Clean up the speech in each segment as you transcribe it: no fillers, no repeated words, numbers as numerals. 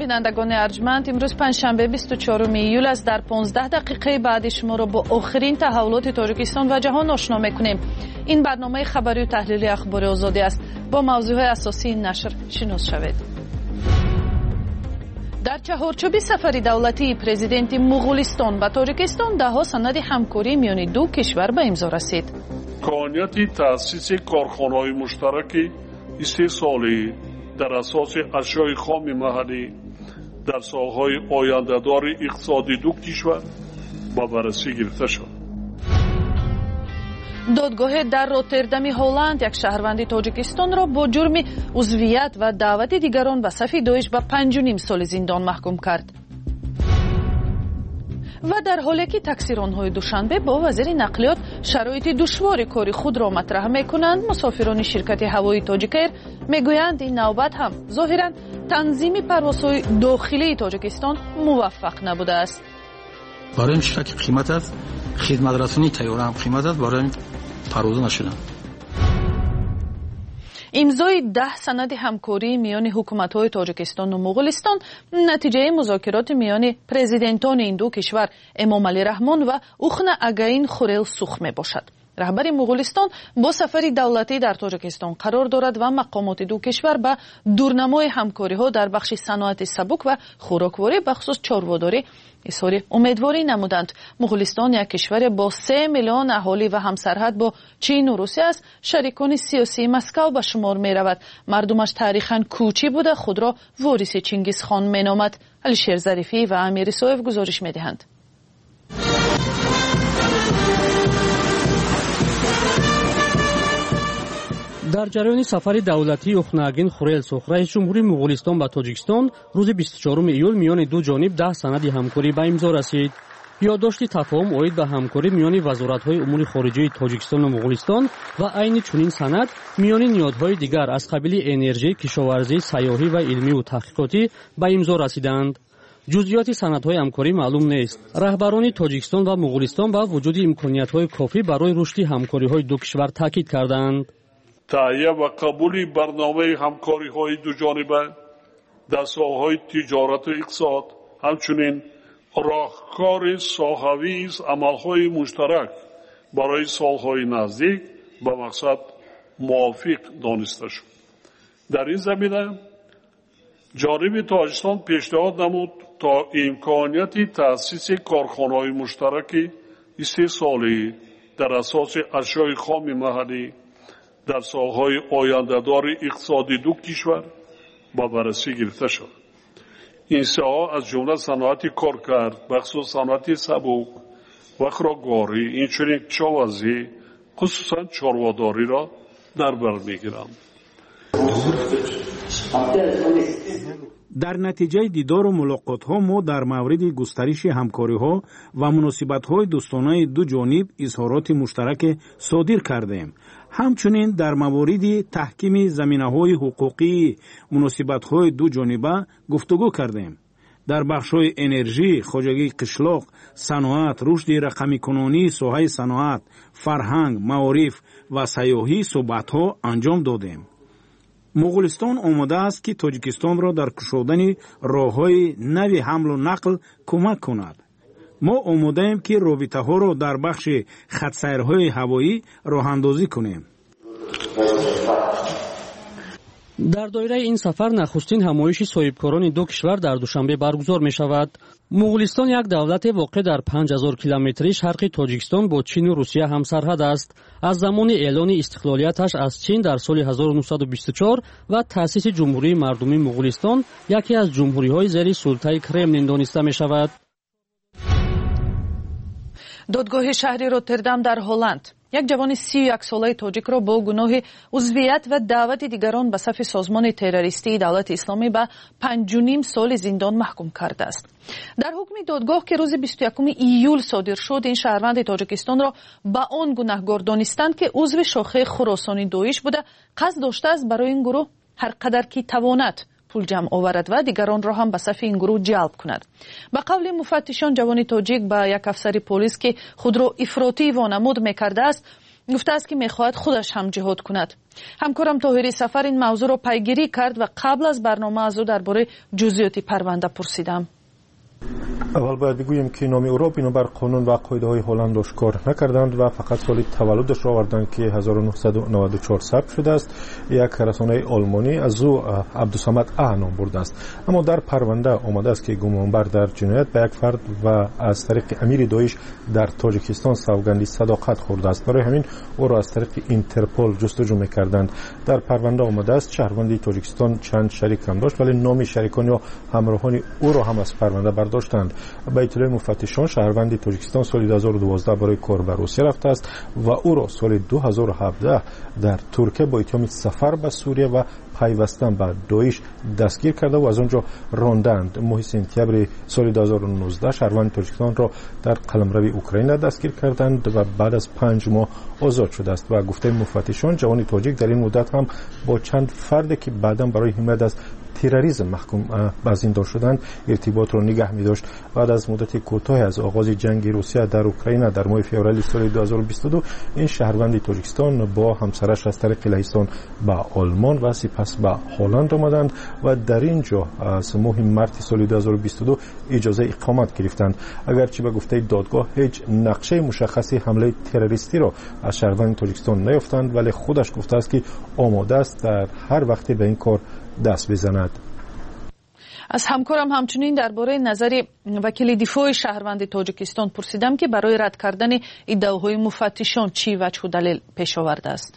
بینندگان ارجمند، امروز پنجشنبه 24 ایول است. در 15 دقیقه بعد شما را با آخرین تحولات تاجیکستان و جهان آشنا می‌کنیم. این برنامه خبری و تحلیلی اخبار آزادی است. با موضوعات اساسی این نشر شناس شوید. در چهارچوب سفر دولتی پرزیدنت مغولستان و تاجیکستان ده‌ها سند همکاری میان دو کشور به امضا رسید. امکانیت تأسیس کارخانه‌های مشترک استحصالی در اساس اشیاء خام محلی در سالهای آینده‌دار اقتصادی دو کشور با بررسی گرفته شد. دادگاه در روتردام هلند یک شهروند تاجیکستان را با جرم عضویت و دعوت دیگران به صف داعش به 5.5 سال زندان محکوم کرد. و در حالی که تاکسیران‌های دوشنبه با وزیر نقلیات شرایط دشوار کاری خود را مطرح می‌کنند، مسافران شرکت هوایی تاجیکایر می‌گویند این نوبت هم ظاهراً تنظیم پروازهای داخلی تاجیکستان موفق نبوده است. برای این شرکت قیمت است، خدمت رسانی تیاره هم قیمت است، برای پرواز نشدن. امضای 10 سند همکاری میان حکومت‌های تاجیکستان و مغولستان نتیجه مذاکرات میان پرزیدنتان این دو کشور امامعلی رحمان و اوخن اگاین خورلسوخ میباشد. رهبر مغولستان با سفری دولتی در تاجیکستان قرار دارد و مقامات دو کشور به دورنمای همکاری‌ها در بخش صنعت سبک و خوراکواری بخصوص چاره‌داری اظهار امیدواری نمودند. مغولستان یک کشور با 3 میلیون اهالی و همسرحد با چین و روسیه است. شریکان سیاسی مسکو به شمار می رود. مردمش تاریخاً کوچی بوده خود را وارث چنگیز خان می نامد. علیشیر ظریفی و امیر سویف گزارش می دهند. در جریان سفر دولتی اوخناگین خورلسوخ رئیس جمهوری مغولستان به تاجیکستان روز 24 ایول میان دو جانب 10 سند همکاری به امضا رسید. یادداشت تفاهم اوید به همکاری میان وزارت‌های امور خارجه تاجیکستان و مغولستان و عین چنین سند میان نهادهای دیگر از قبیل انرژی، کشاورزی، سیاحی و علمی و تحقیقاتی به امضا رسیدند. جزئیات سندهای همکاری معلوم نیست. رهبران تاجیکستان و مغولستان با وجود امکانیت‌های کافی برای رشد همکاری‌های دو کشور تاکید کردند. تهیه و قبول برنامه همکاری‌های دوجانبه در ساحه‌های تجارت و اقتصاد، همچنین راهکار ساحوی عمل‌های مشترک برای سال‌های نزدیک به مقصد موافق دانسته شد. در این زمینه جانب تاجیکستان پیشنهاد نمود تا امکانیت تأسیس کارخانه‌های مشترک استحصالی در اساس اشیاء خام محلی در سالهای آینده‌دار اقتصادی دو کشور با بررسی گرفته شد. این ساحه از جمله صنعت کارکرد، بخصوص صنعت سبک و خوراکواری، اینچنین کشاورزی، خصوصا چاره‌داری را در بر می‌گیرند. در نتیجه دیدار و ملاقات‌ها ما در مورد گسترش همکاری‌ها و مناسبت‌های دوستانه دو جانب اظهارات مشترک صادر کردیم. همچنین در مورد تحکیم زمینه‌های حقوقی مناسبت‌های دو جانبه گفتگو کردیم. در بخش‌های انرژی، خواجگی قشلاق، صنعت، رشد رقمی کنونی، ساحه صنعت، فرهنگ، معارف و سیاحی صحبت‌ها انجام دادیم. مغولستان آماده است که تاجیکستان را در کشودن راه‌های نوی حمل و نقل کمک کند. ما آماده ایم که رابطه‌ها را در بخش خط‌سیرهای هوایی راه‌اندازی کنیم. در دایره این سفر نخستین همایش صاحبکاران دو کشور در دوشنبه برگزار می شود. مغولستان یک دولت واقع در 5000 کیلومتری شرق تاجیکستان با چین و روسیه همسرحد است. از زمان اعلان استقلالیتش از چین در سال 1924 و تأسیس جمهوری مردمی مغولستان یکی از جمهوری‌های زیر سلطه کرملین دانسته می شود. دادگاه شهر روتردام در هلند یک جوان 31 ساله تاجیک را با گناه عضویت و دعوت دیگران به صف سازمان تروریستی دولت اسلامی به 5.5 سال زندان محکوم کرده است. در حکم دادگاه که روز 21 ایول صادر شد، این شهروند تاجیکستان را به آن گناهکار دانستند که عضو شاخه خراسانی داعش بوده، قصد داشته است برای این گروه هر قدر که تواند پول جمع آورد و دیگران را هم به صف این گروه جلب کند. به قول مفتشان، جوان تاجیک به یک افسر پلیس که خود را افراطی وانمود می‌کرده است، گفته است که میخواهد خودش هم جهاد کند. همکارم طاهری سفر این موضوع را پیگیری کرد و قبل از برنامه از او درباره جزئیات پرونده پرسیدم. اول باید بگوییم که نام او را بنابر قانون و قاعده‌های هلند آشکار نکردند و فقط سال تولدش را آوردند که 1994 ثبت شده است. یک رسانه آلمانی از او عبدالصمد ا نام برده است، اما در پرونده آمده است که گمانبر در جنایت به یک فرد و از طریق امیر داعش در تاجیکستان سوگند صداقت خورده است. برای همین او را از طریق اینترپل جستجو می‌کردند. در پرونده آمده است شهروند تاجیکستان چند شریک هم داشت، ولی نام شریکان یا همراهان او را هم از پرونده برداشتند. به اطلاع مفتشان شهروند تاجیکستان سال 2012 برای کار به روسیه رفته است و او را سال 2017 در ترکیه با اتهام سفر به سوریه و پیوستن به داعش دستگیر کرده و از آنجا راندند. ماه سپتامبر سال 2019 شهروند تاجیکستان را در قلمرو اوکراین دستگیر کردند و بعد از 5 ماه آزاد شده است و گفته مفتشان جوان تاجیک در این مدت هم با چند فرد که بعداً برای حمایت از تروریسم محکوم به زندان شدند ارتباط را نگه می داشت. بعد از مدت کوتاهی از آغاز جنگ روسیه در اوکراین در ماه فوریه سال 2022 این شهروند تاجیکستان با همسرش از طریق لهستان به آلمان و سپس به هلند آمدند و در اینجا از ماه مارس سال 2022 اجازه اقامت گرفتند. اگرچه به گفته دادگاه هیچ نقشه مشخصی حمله تروریستی را از شهروند تاجیکستان نیافتند، ولی خودش گفته است که آماده است در هر وقتی به این کار دست بزند. از همکارم همچنین درباره نظر وکیل دفاع شهروند تاجیکستان پرسیدم که برای رد کردن ادعاهای مفتشان چی وجه و دلیل پیش آورده است.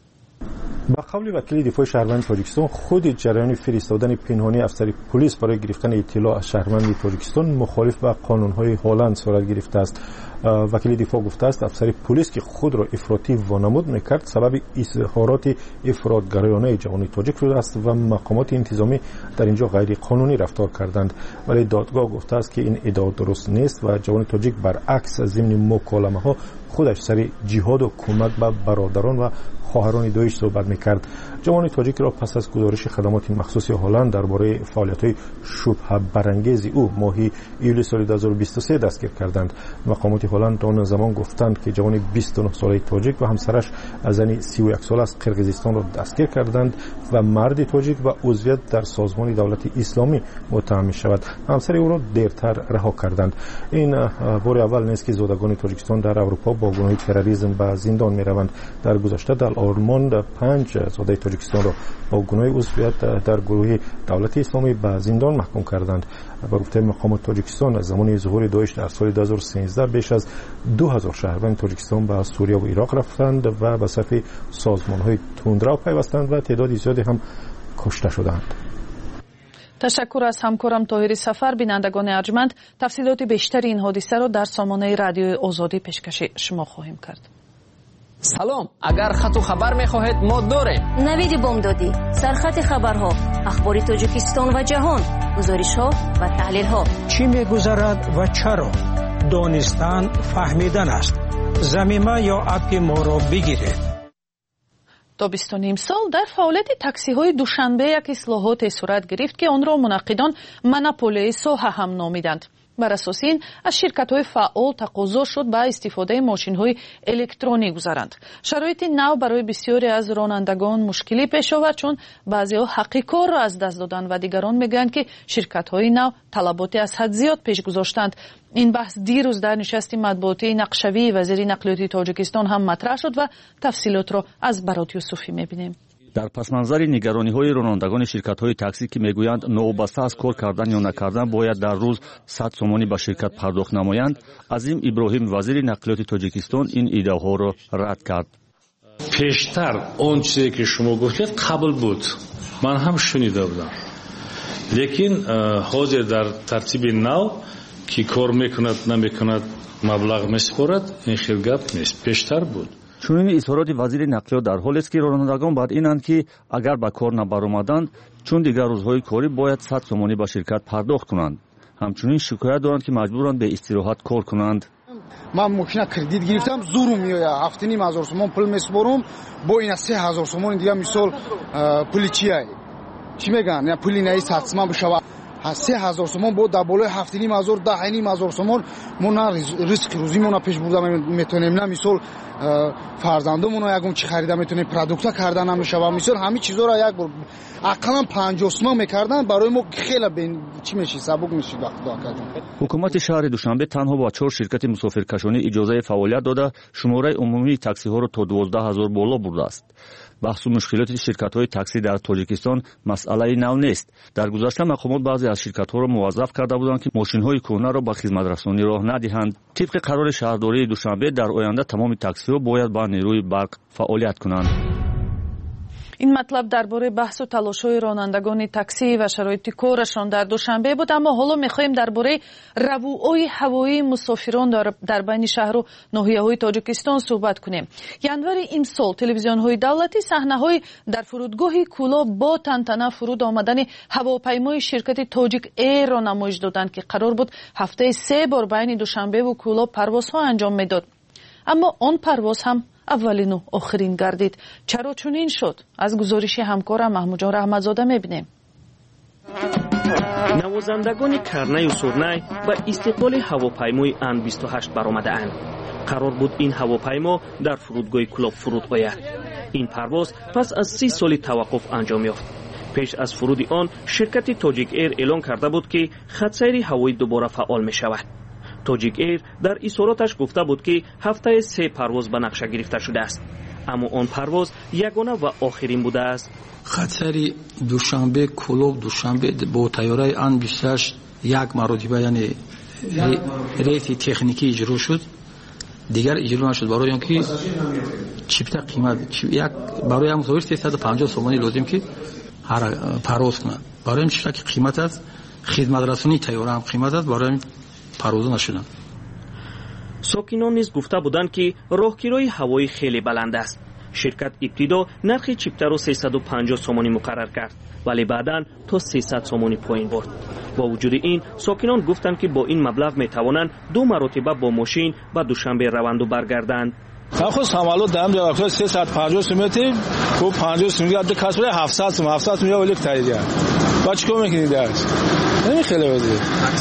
با قول وکیل دفاع شهروند تاجیکستان خود جریان فرستادن پنهانی افسر پلیس برای گرفتن اطلاع از شهروند تاجیکستان مخالف با قانون‌های هلند صورت گرفته است. وکیل دفاع گفته است افسر پلیس که خود را افراطی وانمود میکرد سبب اظهارات افراطگرایانه جوان تاجیک شده است و مقامات انتظامی در اینجا غیر قانونی رفتار کردند، ولی دادگاه گفته است که این ادعا درست نیست و جوان تاجیک برعکس ضمن مکالمه ها خودش سر جهاد و کمک به برادران و خواهران داعش صحبت میکرد. جوان تاجیک را پس از گزارش خدمات مخصوص هلند درباره فعالیت‌های شبهه برانگیز او ماه ایول سال 2023 دستگیر کردند. مقامات هلند آن زمان گفتند که جوان 29 ساله تاجیک و همسرش زن 31 ساله از قرقیزستان را دستگیر کردند و مرد تاجیک و عضویت در سازمان دولت اسلامی متهم می‌شود. همسر او را دیرتر رها کردند. این بار اول نیست که زادگان تاجیکستان در اروپا با گناه تروریسم به زندان می‌روند. در گذشته در آلمان 5 زاده تاجیکستان را با گناه عضویت در گروه دولت اسلامی به زندان محکوم کردند. با گفته مقامات تاجیکستان از زمان ظهور داعش در سال 2013 بیش از 2000 شهروند تاجیکستان به سوریه و عراق رفتند و به صف سازمان‌های تندرو پیوستند و تعداد زیادی هم کشته شدند. تشکر از همکارم طاهری سفر. بینندگان ارجمند تفصیلات بیشتر این حادثه را در سامانه رادیوی آزادی پیشکش شما خواهیم کرد. سلام، اگر خط و خبر می‌خواهید ما داریم. نوید بامدادی، سرخط خبرها، اخبار تاجیکستان و جهان، گزارش‌ها و تحلیل‌ها. چی می‌گذرد و چرا؟ دانستن فهمیدن است. ضمیمه یا اپ ما را بگیرید. تا 22 سال در فعالیت تاکسی‌های دوشنبه یک اصلاحات صورت گرفت که آن را منعقدان مناپولی ساحه هم نامیدند. بر اساس این از شرکت‌های فعال تقاضا شد به استفاده ماشین‌های الکترونیک گذارند. شرایط نو برای بسیاری از رانندگان مشکلی پیش آورد، چون بعضی‌ها حق کار را از دست دادند و دیگران میگویند که شرکت‌های نو طلبات از حد زیاد پیش گذاشتند. این بحث دیروز در نشست مطبوعاتی نقشوی وزیر نقلیات تاجیکستان هم مطرح شد و تفصیلات را از برات یوسفی می‌بینیم. در پسمنظر نگرانی‌های رانندگان شرکت‌های تاکسی که میگویند نوبسته از کار کردن یا نکردن باید در روز 100 سومانی به شرکت پرداخت نمایند، عظیم ابراهیم وزیر نقلیات تاجیکستان این ادعاها را رد کرد. پیشتر اون چیزی که شما گفتید قبول بود، من هم شنیده بودم، لیکن حاضر در ترتیب نو که کار میکند نمیکند مبلغ میسپارد این خیلی گپ نیست. پیشتر بود. چنین اظهارات وزیر نقلیات در حالی است که رانندگان بعد اینند که اگر به کار نبرآمدند چون دیگر روزهای کاری باید 100 سومانی به شرکت پرداخت کنند. همچنین شکایت دارند که مجبورند به استراحت کار کنند. من ماشین کردیت گرفتم، زورم میآید، هفته نیم 1000 سومان پول میسپارم، با این 3000 سومان دیگه مثال پول چیه؟ چی میگن؟ یا پولی نیست حتما بشه. 3000 сомон бо дар болои 7500 10000 сомон мо на ризқи рӯзимона пеш бурда метонем, на мисол фарзандамона ягон чи харида метонем, продукта карда намешава, мисол ҳами чизоро як бор ақаллан 50 сомон мекардан барои мо хеле чӣ мешид, сабук мешид вақти докаҷон. ҳукумати шаҳри душанбе танҳо ба 4 ширкати мусофиркашонӣ иҷозаи фаъолият дода шумораи умумии таксиҳоро то 12000 боло бурдааст. баҳсу мушкилоти ширкатҳои таксӣ дар тоҷикистон масъалаи нав нест. дар гузашта мақомот баъзе аз ширкатҳоро муваззаф карда буданд ки мошинҳои кӯҳнаро ба хизматрасонӣ роҳ надиҳанд. тибқи қарори шаҳрдории душанбе дар оянда тамоми таксиҳо бояд ба нерӯи барқ фаъолият кунанд. این مطلب درباره بحث و تلاش‌های رانندگان تاکسی و شرایط کارشان در دوشنبه بود، اما حالا می‌خواهیم درباره روابط هوایی مسافران در بین شهر و ناحیه‌های تاجیکستان صحبت کنیم. ینور امسال تلویزیون‌های دولتی صحنه‌های در فرودگاه کولا با تنتنه فرود آمدن هواپیمای شرکت تاجیک ایر را نمایش دادند که قرار بود هفته 3 بار بین دوشنبه و کولا پروازها انجام می‌داد. اما آن پرواز هم اولین و آخرین گردید. چرا چنین شد؟ از گزارش همکارم محمود جان رحمتزاده می‌بینیم. نوازندگان کرنه و سرنه به استقبال هواپیمای ان 28 برآمده‌اند. قرار بود این هواپیما در فرودگاه کلاب فرود آید. این پرواز پس از 30 سال توقف انجام یافت. پیش از فرود آن شرکت تاجیک ایر اعلان کرده بود که خط سیر هوایی دوباره فعال می شود. تاجیک ایر در اظهاراتش گفته بود که هفته 3 پرواز به نقشه گرفته شده است، اما آن پرواز یگانه و آخرین بوده است. خط سیر دوشنبه کلوب دوشنبه با طیاره ان 28 یک مرتبه یعنی ریت تکنیکی اجرا شد، دیگر اجرا نشد. برای اینکه چیپتا قیمت یک برای مسافر 350 سومانی لازم که هر پرواز کنه. برای این چیزی که قیمت است خدمت رسانی طیاره هم قیمت است، برای پرواز نشدن. ساکنان نیز گفته بودند که راهگیری هوایی خیلی بلند است. شرکت ابتدا نرخ چیپتا را 350 سومانی مقرر کرد، ولی بعداً تا 300 سومانی پایین برد. با وجود این ساکنان گفتند که با این مبلغ می توانند 2 مرتبه با ماشین به دوشنبه روند و برگردند. خود سامالو دام جا وقت 350 سومتی کو 50 سومتی عد کسب 700 سوم 700 سوم یا ولی تایید. با چیکار میکنید درش؟ نمی خیلی وزی.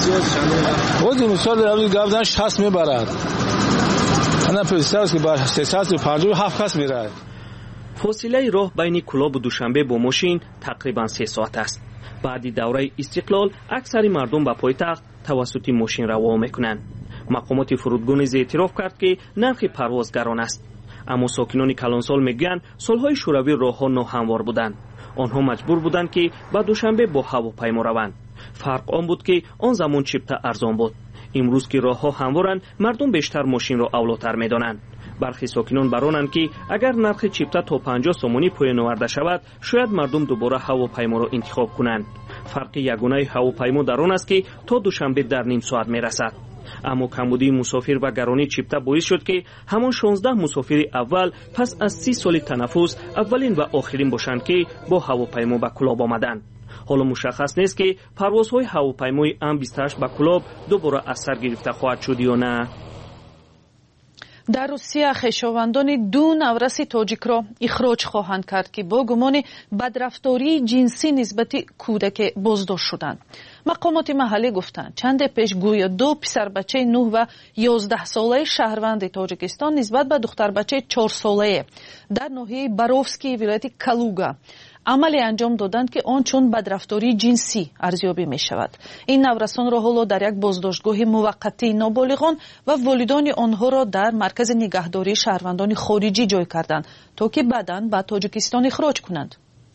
وزی مثال روی گاودن 60 میبرد. انا پسرس که با 357 کس میره. فاصله راه بین کلاب و دوشنبه با ماشین تقریبا 3 ساعت است. بعد دوره استقلال اکثر مردم به پایتخت توسط ماشین روان میکنند. مقامات فرودگاه نیز اعتراف کرد که نرخ پرواز گران است، اما ساکنان کلانسال میگویند سالهای شوروی راهها ناهموار بودند. آنها مجبور بودند که به دوشنبه با هواپیما روند. فرق آن بود که آن زمان چیپتا ارزان بود. امروز که راهها هموارند مردم بیشتر ماشین را اولاتر میدانند. برخی ساکنان برانند که اگر نرخ چیپتا تا 50 سومانی پایین آورده شود شاید مردم دوباره هواپیما را انتخاب کنند. فرق یگانه هواپیما در آن است که تا دوشنبه در نیم ساعت میرسد. اما کمبودی مسافر و گرانی چیپتا باعث شد که همان 16 مسافر اول پس از 30 سال تنفس اولین و آخرین باشند که با هواپیما به کلاب آمدند. حالا مشخص نیست که پروازهای هواپیمای ام28 به کلاب دوباره از سر گرفته خواهد شد یا نه. در روسیه خویشاوندان 2 نورس تاجیک را اخراج خواهند کرد که با گمان بدرفتاری جنسی نسبت کودک بازداشت شدند. مقامات محلی گفتند چند پیش گویا 2 پسر بچه 9 و 11 ساله شهروند تاجیکستان نسبت به دختر بچه 4 ساله در ناحیه باروفسکی ولایت کالوگا عملی انجام دادند که آن چون بدرفتاری جنسی ارزیابی می شود. این نورسان را حالا در یک بازداشتگاه موقتی نابالغان و والدان آنها را در مرکز نگهداری شهروندان خارجی جای کردند تا که بعداً به تاجیکستان اخراج کنند.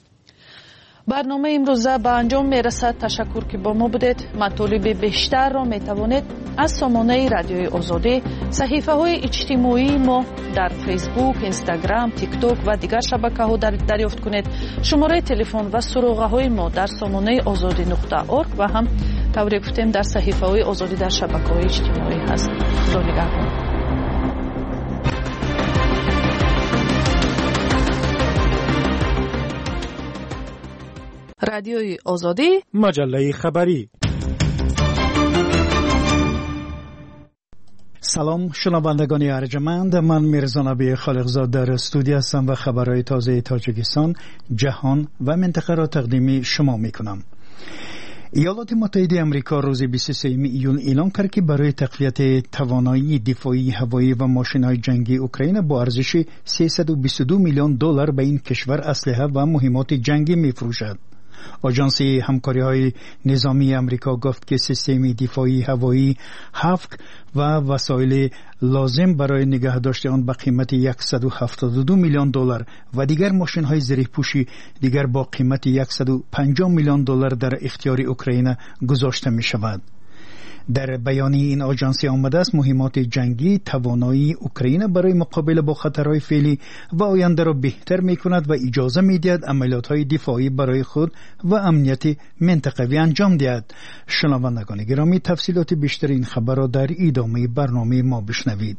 برنامه امروزه به انجام می رسد. تشکر که با ما بودید. مطالب بیشتر را می توانید از سامانه رادیوی آزادی، صحیفه های اجتماعی ما در فیسبوک، اینستاگرام، تیک توک و دیگر شبکه ها دریافت کنید. شماره تلفن و سراغه های ما در سامانه azadi.org و هم طوری گفتیم در صحیفه های آزادی در شبکه های اجتماعی هست. خدا نگهدار. رادیوی آزادی، مجله خبری. سلام شنوندگان ارجمند، من میرزا نبی خالقزاد در استودیو هستم و خبرهای تازه تاجیکستان، جهان و منطقه را تقدیم شما میکنم. ایالات متحده آمریکا روز 23 ایول اعلام کرد که برای تقویت توانایی دفاعی هوایی و ماشین‌های جنگی اوکراین با ارزش 322 میلیون دلار به این کشور اسلحه و مهمات جنگی می‌فروشد. آژانس همکاری‌های نظامی آمریکا گفت که سیستم دفاعی هوایی هافک و وسایل لازم برای نگهداشت آن به قیمت 172 میلیون دلار و دیگر ماشین‌های زره‌پوشی دیگر با قیمت 150 میلیون دلار در اختیار اوکراین گذاشته می‌شود. در بیانیه این آژانس آمده است مهمات جنگی توانایی اوکراین برای مقابله با خطرهای فعلی و آینده را بهتر می‌کند و اجازه می‌دهد عملیات‌های دفاعی برای خود و امنیت منطقوی انجام دهد. شنوندگان گرامی، تفصیلات بیشتر این خبر را در ادامه برنامه ما بشنوید.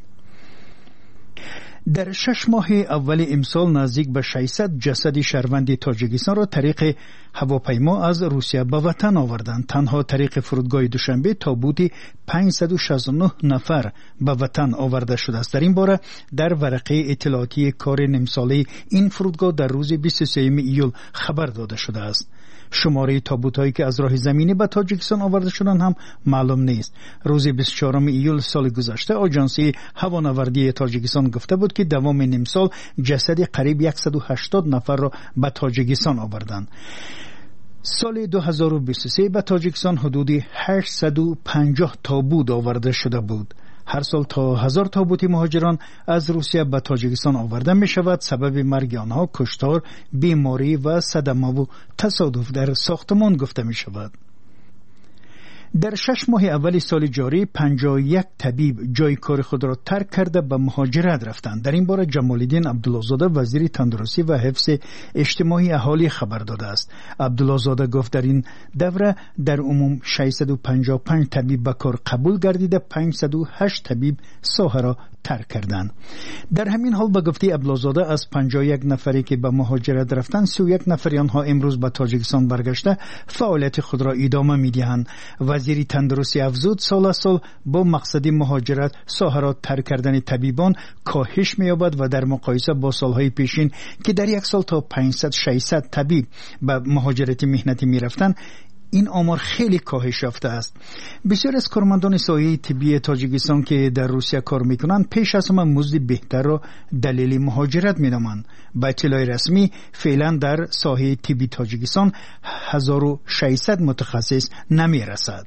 در 6 ماه اول امسال نزدیک به 600 جسد شهروند تاجیکستان را طریق هواپیما از روسیه به وطن آوردند. تنها طریق فرودگاه دوشنبه تابوت 569 نفر به وطن آورده شده است. در این باره در ورقه اطلاعاتی کار نیم-ساله این فرودگاه در روز 23 ایول خبر داده شده است. شماره تابوت‌هایی که از راه زمینی به تاجیکستان آورده شدند هم معلوم نیست. روز 24 ایول سال گذشته آژانس هوانوردی تاجیکستان گفته بود که دوام نیم سال جسد قریب 180 نفر را به تاجیکستان آوردند. سال 2023 به تاجیکستان حدود 850 تابوت آورده شده بود. هر سال تا 1000 تابوت مهاجران از روسیه به تاجیکستان آورده می شود. سبب مرگ آنها کشتار، بیماری و صدمه و تصادف در ساختمان گفته می شود. در 6 ماه اول سال جاری 51 طبیب جای کار خود را ترک کرده به مهاجرت رفتند. در این باره جمال الدین عبدالله زاده وزیر تندرستی و حفظ اجتماعی اهالی خبر داده است. عبدالله زاده گفت در این دوره در عموم 655 طبیب به کار قبول گردیده، 508 طبیب ساحه را ترک کردند. در همین حال به گفته عبدالله زاده از 51 نفری که به مهاجرت رفتند 31 نفر آنها امروز به تاجیکستان برگشته فعالیت خود را ادامه می‌دهند. وزیر تندرستی افزود سال با مقصد مهاجرت ساحه را ترک کردن طبیبان کاهش می‌یابد و در مقایسه با سالهای پیشین که در یک سال تا 500-600 طبیب به مهاجرت مهنتی می‌رفتند این آمار خیلی کاهش یافته است. بسیار از کارمندان سایه طبی تاجیکستان که در روسیه کار میکنند پیش از همه مزد بهتر را دلیل مهاجرت می‌نامند. با اطلاع رسمی فعلا در ساحه طبی تاجیکستان 1600 متخصص نمیرسد.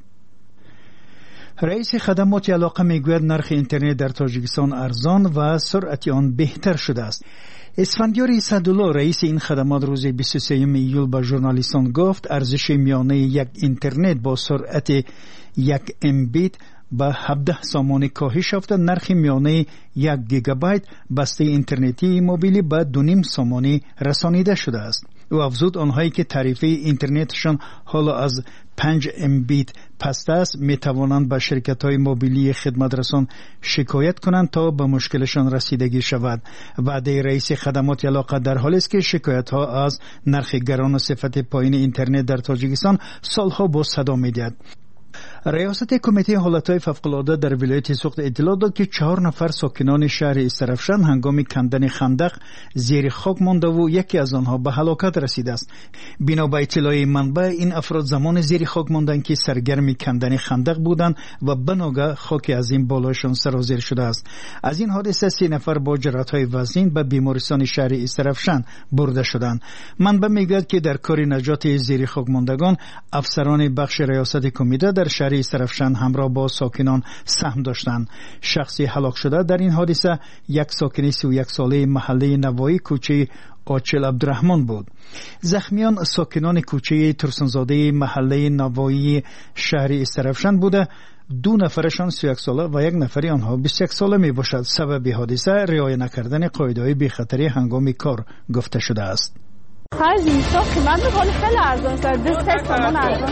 رئیس خدمات علاقه میگوید نرخ اینترنت در تاجیکستان ارزان و سرعت آن بهتر شده است. اسفندیار عیسی‌الله رئیس این خدمات روز 23 ایول به ژورنالیستان گفت ارزش میانه یک اینترنت با سرعت 1 MB به 17 سامان کاهش یافته. نرخ میانه 1 گیگابایت بسته اینترنتی موبیلی به 2.5 سامانی رسانیده شده است. او افزود آنهایی که تعرفه اینترنتشان حالا از 5 MB پست است می توانند به شرکت‌های موبیلی خدمت رسان شکایت کنند تا به مشکلشان رسیدگی شود. وعده رئیس خدمات علاقه در حالی است که شکایت‌ها از نرخ گران و صفت پایین اینترنت در تاجیکستان سالها با صدا می‌دهد. ریاست کمیته حالتهای فوق‌العاده در ولایت سوخت اطلاع داد که 4 نفر ساکنان شهر استرفشن هنگام کندن خندق زیر خاک مانده و یکی از آنها به هلاکت رسیده است. بنا به اطلاع منبع این افراد زمان زیر خاک ماندند که سرگرم کندن خندق بودند و بناگه خاک از این بالایشان سرازیر شده است. از این حادثه 3 نفر با جراحت‌های وزین به بیمارستان شهر استرفشن برده شدند. منبع میگوید که در کار نجات زیر خاک ماندگان افسران بخش ریاست کمیته در شهر استرفشن همراه با ساکنان سهم داشتند. شخصی هلاک شده در این حادثه یک ساکن 31 ساله محله نوایی کوچه آچل عبدالرحمن بود. زخمیان ساکنان کوچه ترسنزاده محله نوایی شهر استرفشن بوده. 2 نفرشان 31 ساله و 1 نفری آنها 21 ساله می باشد. سبب حادثه رعایت نکردن قاعده‌های بی‌خطری هنگام کار گفته شده است. خرج اینستا قیمت می‌کنه خیلی ارزان است. 2 تومان ارزان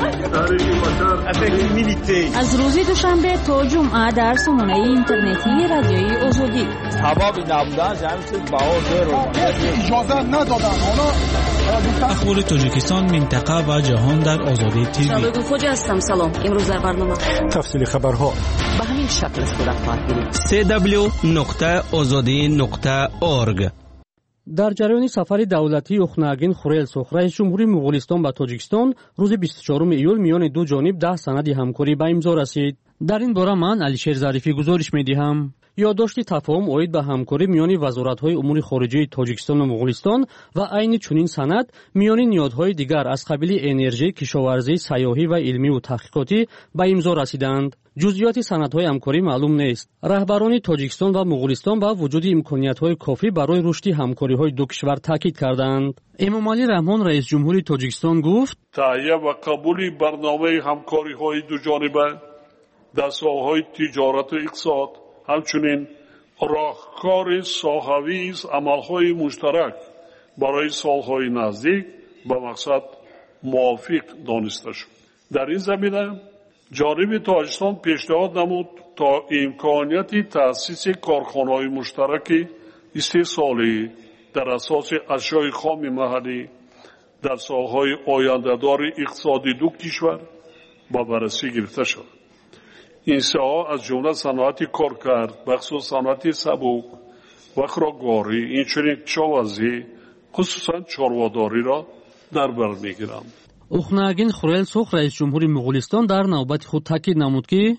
است. از روز دوشنبه تا جمعه در سامانه اینترنتی رادیوی آزادی سبب نبودن جمعیت بهار اجازه ندادن. اخبار تاجیکستان، منطقه و جهان در آزادی تیوی. شبگو خوجا هستم. سلام. امروز در برنامه تفصیل خبرها به همین شکل صورت خواهد گرفت. www.azadi.org در جریان سفر دولتی اخناگین خورلسوخ رئیس جمهوری مغولستان به تاجیکستان روز 24 ایول میان دو جانب 10 سند همکاری به امضا رسید. در این باره من علیشیر ظریفی گزارش می‌دهم. یادداشت تفاهم اوید به همکاری میان وزارت‌های امور خارجه تاجیکستان و مغولستان و عین چنین سند میان نهادهای دیگر از قبیل انرژی، کشاورزی، سیاحی و علمی و تحقیقاتی به امضا رسیدند. جزئیات سندهای همکاری معلوم نیست. رهبران تاجیکستان و مغولستان با وجود امکانیت‌های کافی برای رشد همکاری‌های دو کشور تاکید کردند. امامعلی رحمان رئیس جمهوری تاجیکستان گفت: تهیه و قبول برنامه همکاری‌های دو جانبه در ساحه‌های تجارت و اقتصاد، همچنین راهکار ساحوی عمل‌های مشترک برای سال‌های نزدیک به مقصد موافق دانسته شد. در این زمینه جانب تاجیکستان پیشنهاد نمود تا امکانیت تأسیس کارخانه‌های مشترک استحصالی در اساس اشیاء خام محلی در ساحه‌های آینده‌دار اقتصادی دو کشور با بررسی گرفته شد. این ساحه از جمله صنعت کارکرد، بخصوص صنعت سبک و خوراکواری، اینچنین کشاورزی خصوصا چارواداری را در بر می‌گیرند. اخناگین خورلسوخ رئیس جمهوری مغولستان در نوبت خود تاکید نمود که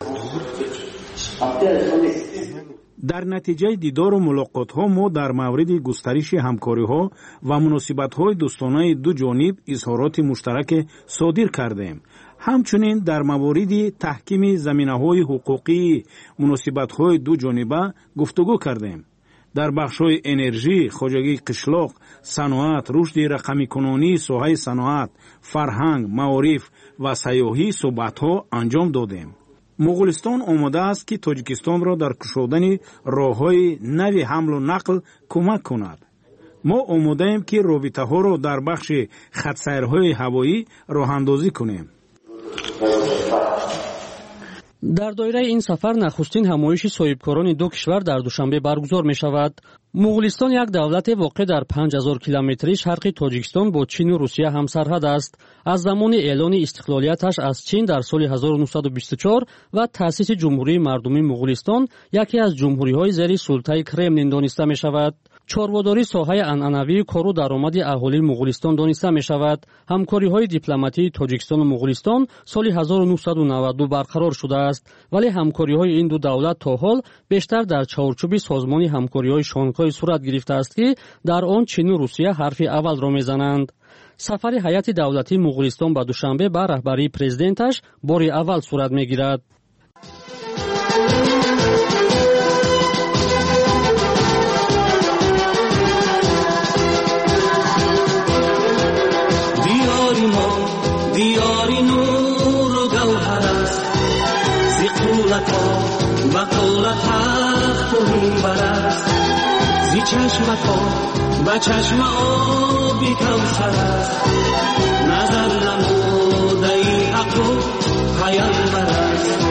در نتیجه دیدار و ملاقات‌ها ما در مورد گسترش همکاری‌ها و مناسبت‌های دوستانه دو جانب اظهارات مشترک صادر کردیم. همچنین در موارد تحکیم زمینه‌های حقوقی مناسبت‌های دو جانبه گفتگو کردیم. در بخش‌های انرژی، خواجگی قشلاق، صنعت، رشد رقمی کنونی، ساحه صنعت، فرهنگ، معارف و سیاحی صحبت‌ها انجام دادیم. مغولستان آماده است که تاجیکستان را در کشودن راه‌های نوی حمل و نقل کمک کند. ما آماده ایم که رابطه‌ها را در بخش خط‌سیرهای هوایی راه‌اندازی کنیم. در دایره این سفر نخستین همایش صاحبکاران دو کشور در دوشنبه برگزار می شود. مغولستان یک دولت واقع در 5000 کیلومتری شرق تاجیکستان با چین و روسیه همسرحد است. از زمان اعلان استقلالیتش از چین در سال 1924 و تأسیس جمهوری مردمی مغولستان یکی از جمهوری‌های زیر سلطه کرملین دانسته می شود. چارواداری ساحه عنعنوی کار و درآمد اهالی مغولستان دانسته می شود. همکاری‌های دیپلماتی تاجیکستان و مغولستان سال 1992 برقرار شده است، ولی همکاری‌های این دو دولت تا حال بیشتر در چارچوب سازمان همکاری‌های شانگهای صورت گرفته است که در آن چین و روسیه حرف اول را می‌زنند. سفر هیئت دولتی مغولستان به دوشنبه با رهبری پرزیدنتش بار اول صورت می‌گیرد. دیاری نور و گوهر است، زی قولت ها و قولت حق و میبر است، زی چشمت ها و چشم آبی کوثر است، نظر نموده ای حق و پیامبر است.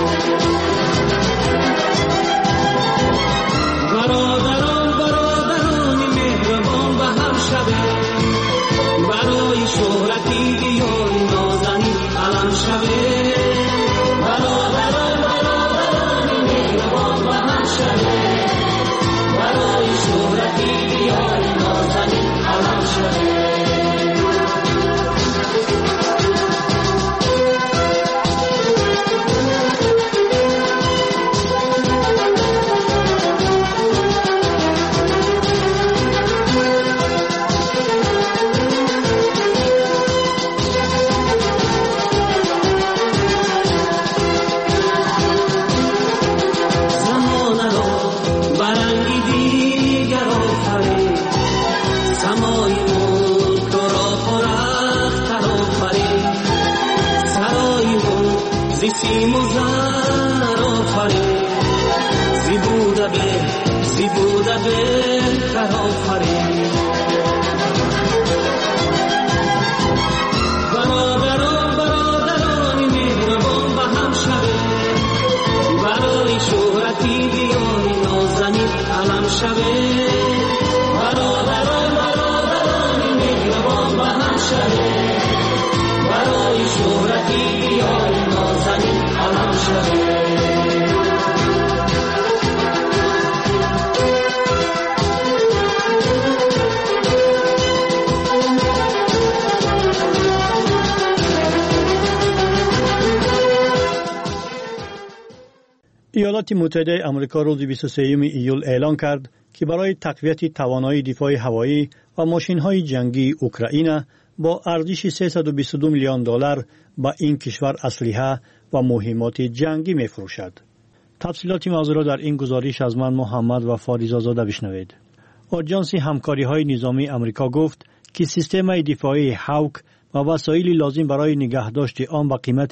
برادران مهربان به هم شده، برای شهرتی دیاری نازنی علم شده. برادران مهربان به هم شده، برای شهرتی دیاری نازنی علم شده. برادران مهربان به هم شده، برای شهرتی دیاری نازنی علم شده. برادران مهربان به هم شده، برای شهرتی دیاری نازنی علم شده. ایالات متحده آمریکا روز 23 ایول اعلان کرد که برای تقویت توانایی دفاع هوایی و ماشین‌های جنگی اوکراین با ارزش 322 میلیون دلار به این کشور اسلحه و مهمات جنگی می‌فروشد. تفصیلات موضوع را در این گزارش از من محمد و فاریزاده بشنوید. آژانس همکاری‌های نظامی آمریکا گفت که سیستم دفاعی هاوک و وسایل لازم برای نگهداشت آن با قیمت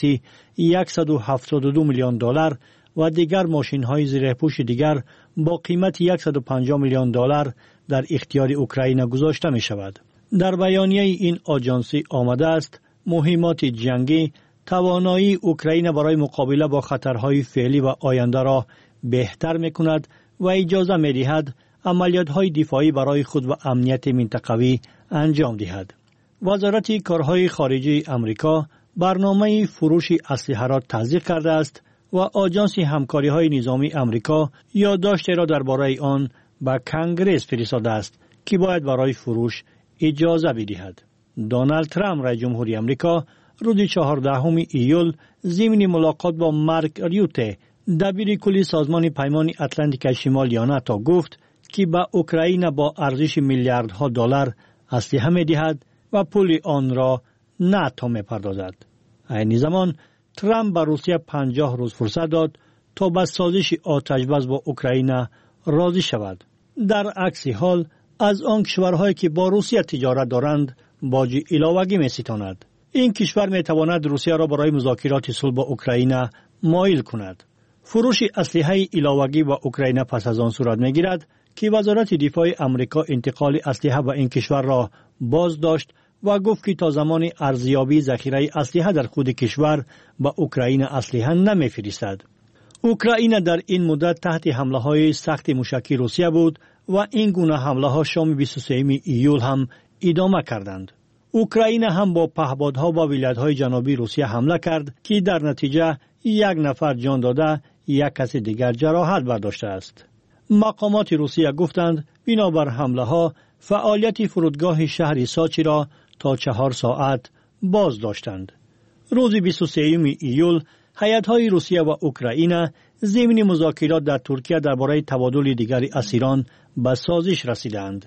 172 میلیون دلار و دیگر ماشین‌های زیرپوش دیگر با قیمت 150 میلیون دلار در اختیار اوکراین گذاشته می‌شود. در بیانیه این آژانسی آمده است مهمات جنگی توانایی اوکراین برای مقابله با خطرهای فعلی و آینده را بهتر می‌کند و اجازه می‌دهد عملیات‌های دفاعی برای خود و امنیت منطقوی انجام دهد. وزارت کارهای خارجه آمریکا برنامه فروش اسلحه را تصدیق کرده است و آژانس همکاری‌های نظامی آمریکا یادداشت را درباره آن به کنگره فرستاده است که باید برای فروش اجازه بدهد. دونالد ترامپ رئیس جمهوری آمریکا روز 14 ایول ضمن ملاقات با مارک ریوته دبیر کل سازمان پیمان اتلانتیک شمال یا ناتو گفت که به اوکراین با ارزش میلیاردها دلار اسلحه می‌دهد و پول آن را ناتو می‌پردازد. این زمان ترامپ به روسیه 50 روز فرصت داد تا به سازش آتش‌بس با اوکراین راضی شود. در عکس حال از آن کشورهایی که با روسیه تجارت دارند باج علاوه‌ای می‌ستاند. این کشور می‌تواند روسیه را برای مذاکرات صلح با اوکراین مایل کند. فروش اسلحه علاوه‌ای با اوکراین پس از آن صورت می‌گیرد که وزارت دفاع آمریکا انتقال اسلحه به این کشور را باز داشت و گفت که تا زمان ارزیابی ذخیره اسلحه در خود کشور به اوکراین اسلحه نمی‌فرستد. اوکراین در این مدت تحت حمله‌های سخت موشکی روسیه بود و این گونه حمله‌ها شام 23 ایول هم ادامه کردند. اوکراین هم با پهپادها و ولایت‌های جنوبی روسیه حمله کرد که در نتیجه یک نفر جان داده، یک کس دیگر جراحت برداشته است. مقامات روسیه گفتند بنابر حمله‌ها فعالیت فرودگاه شهر ساچی را تا 4 ساعت باز داشتند. روز 23 ایول هیئت‌های روسیه و اوکراین ضمن مذاکرات در ترکیه درباره تبادل دیگر اسیران به سازش رسیدند.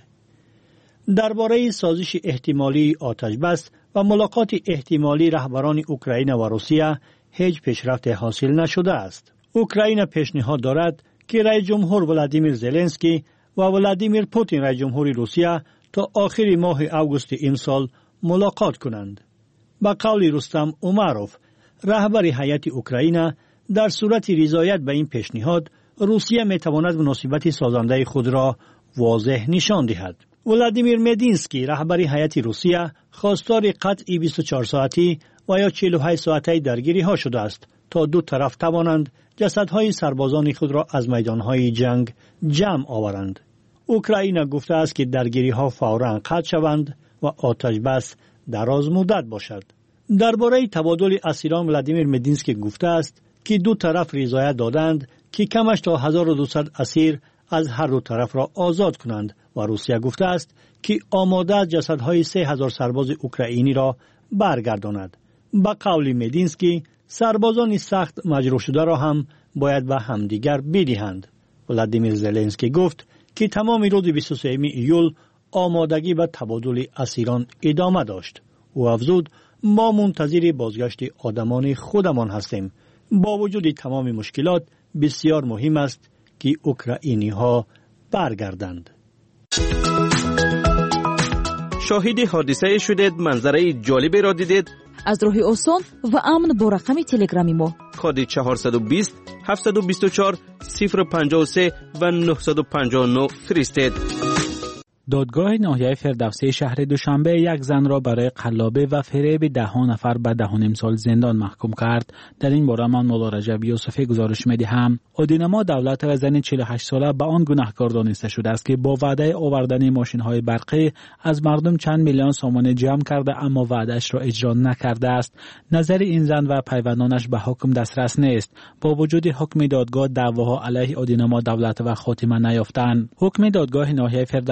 درباره سازش احتمالی آتش‌بس و ملاقات احتمالی رهبران اوکراین و روسیه هیچ پیشرفت حاصل نشده است. اوکراین پیشنهاد دارد که رئیس جمهور ولادیمیر زلنسکی و ولادیمیر پوتین رئیس جمهور روسیه تا آخر ماه اوگوست این سال ملاقات کنند. با قول رستم اوماروف رهبر هیئت اوکراین در صورت رضایت به این پیشنهاد روسیه میتواند مناسبت سازنده خود را واضح نشان دهد. ولادیمیر مدینسکی رهبر هیئت روسیه خواستار قطع 24 ساعتی و یا 48 ساعته درگیری ها شده است تا دو طرف توانند جسدهای سربازان خود را از میدانهای جنگ جمع آورند. اوکراین گفته است که درگیری ها فوراً قطع شوند و آتش بس دراز مدت باشد. درباره تبادل اسیران ولادیمیر مدینسکی گفته است که دو طرف رضایت دادند که کمش تا 1200 اسیر از هر دو طرف را آزاد کنند و روسیه گفته است که آماده است جسدهای 3000 سرباز اوکراینی را برگرداند. با قول مدینسکی سربازان سخت مجروح شده را هم باید به همدیگر بدهند. ولادیمیر زلنسکی گفت که تمام روز 23 ایول آمادگی به تبادل اسیران ادامه داشت. او افزود ما منتظر بازگشت آدمان خودمان هستیم. با وجود تمام مشکلات بسیار مهم است که اوکراینی ها برگردند. شاهد حادثه شدید، منظره جالبی را دیدید؟ از راه آسان و امن با رقم تلگرامی ما کد 420 724 053 و 959 فرستید. دادگاه ناحیه فردوسی شهر دوشنبه یک زن را برای قلابه و فریب 10 نفر به 10.5 سال زندان محکوم کرد. در این باره من مولا رجب یوسفی گزارش می‌دهم. آدینما دولت و زن 48 ساله به آن گناهکار دانسته شده است که با وعده آوردن ماشین‌های برقی از مردم چند میلیون سوم جمع کرده اما وعده‌اش را اجرا نکرده است. نظر این زن و پیوندانش به حکم دسترس نیست. با وجود حکم دادگاه دعواها علیه آدینما دولت و خاتمه نیافتند. حکم دادگاه ناحیه فردوسی در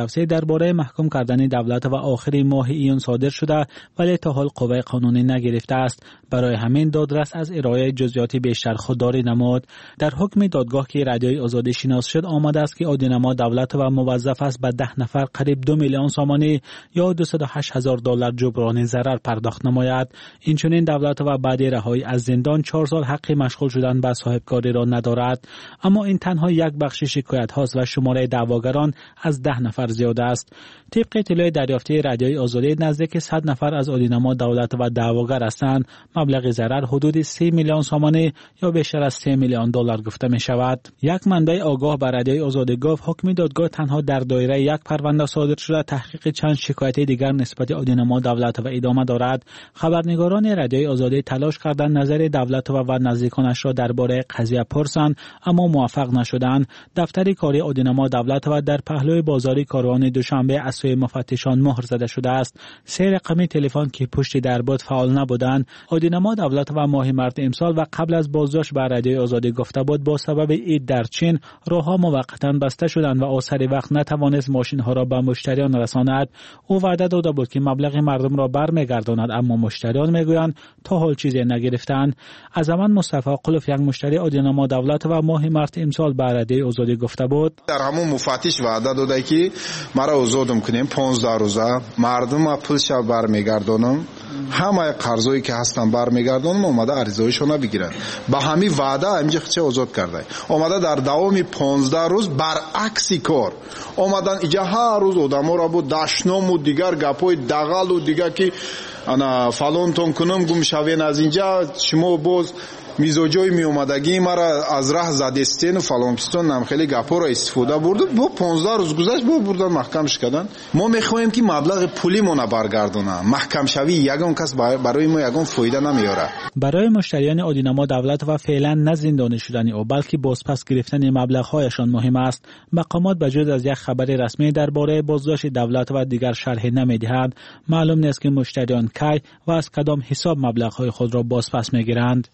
درباره محکوم کردن دولت و آخر ماه ایون صادر شده ولی تا حال قوه قانونی نگرفته است. برای همین دادرس از ارائه جزئیات بیشتر خودداری نمود. در حکم دادگاه که رادیوی آزادی شناس شد آمده است که عادی‌نما دولت و موظف است به 10 نفر قریب 2 میلیون سامانی یا $208,000 جبران ضرر پرداخت نماید. اینچنین دولت و بعد رهایی از زندان 4 سال حق مشغول شدن به صاحبکاری را ندارد. اما این تنها یک بخش شکایت هاست و شماره دعواگران از 10 نفر زیاده است. طبق اطلاع دریافتی رادیوی آزادی نزدیک 100 نفر از عادی‌نما دولت و دعواگر هستند. مبلغ ضرر حدود 3 میلیون سامانی یا بیشتر از $3 میلیون گفته می شود. یک منبع آگاه بر رادیوی آزادی گفت حکم دادگاه تنها در دایره یک پرونده صادر شده، تحقیق چند شکایت دیگر نسبت عادی‌نما دولت و ادامه دارد. خبرنگاران رادیوی آزادی تلاش کردند نظر دولت و نزدیکانش را درباره قضیه پرسند اما موفق نشدند. دفتر کاری عادی‌نما دولت و در پهلوی بازار کاروان دوشنبه از سوی مفتشان مهر زده شده است. 3 رقم تلفن که پشت در بود فعال نبودند. عادی‌نما دولت و ماه مارس امسال و قبل از بازداشت بر رادیوی آزادی گفته بود با سبب عید در چین راه‌ها موقتا بسته شدند و آخر وقت نتوانست ماشین‌ها را به مشتریان رساند. او وعده داده بود که مبلغ مردم را برمیگرداند اما مشتریان میگویند تا حال چیزی نگرفتند. از زمان مصطفی قلوف یک مشتری عادی‌نما دولت و ماه مارس امسال بر رادیوی آزادی گفته بود در همون مفتش وعده داده که مرا آزاد می‌کنیم 15 روزه مردم پولش برمیگردونم، همه قرضایی که هستن برمیگردونم. اومده عریضه‌هاشون بگیرن با همین وعده اینجا چه آزاد کرده. اومده در دوام 15 روز برعکس کار اومدن اینجا هر روز آدما را بود داشنام و دیگر گپای دغل و دیگر که انا فلانتون کنم گم شوین از اینجا شما باز میزوجای می اومدگی مرا از راه زدستین و فلانکستان هم خیلی گپا را استفاده برد. با 15 روز گذشت با بردن محکمش کردن. ما میخوایم که مبلغ پولی ما برگردونه. محکم شوی یگان کس برای ما یگان فایده نمیاره. برای مشتریان عادی‌نما دولت و فعلا نه زندانی شدن او بلکه بازپس گرفتن مبلغ هایشان مهم است. مقامات بجز از یک خبر رسمی درباره بازداشت دولت و دیگر شرح نمیدهند. معلوم نیست که مشتریان کی و از کدام حساب مبلغ های خود را بازپس میگیرند.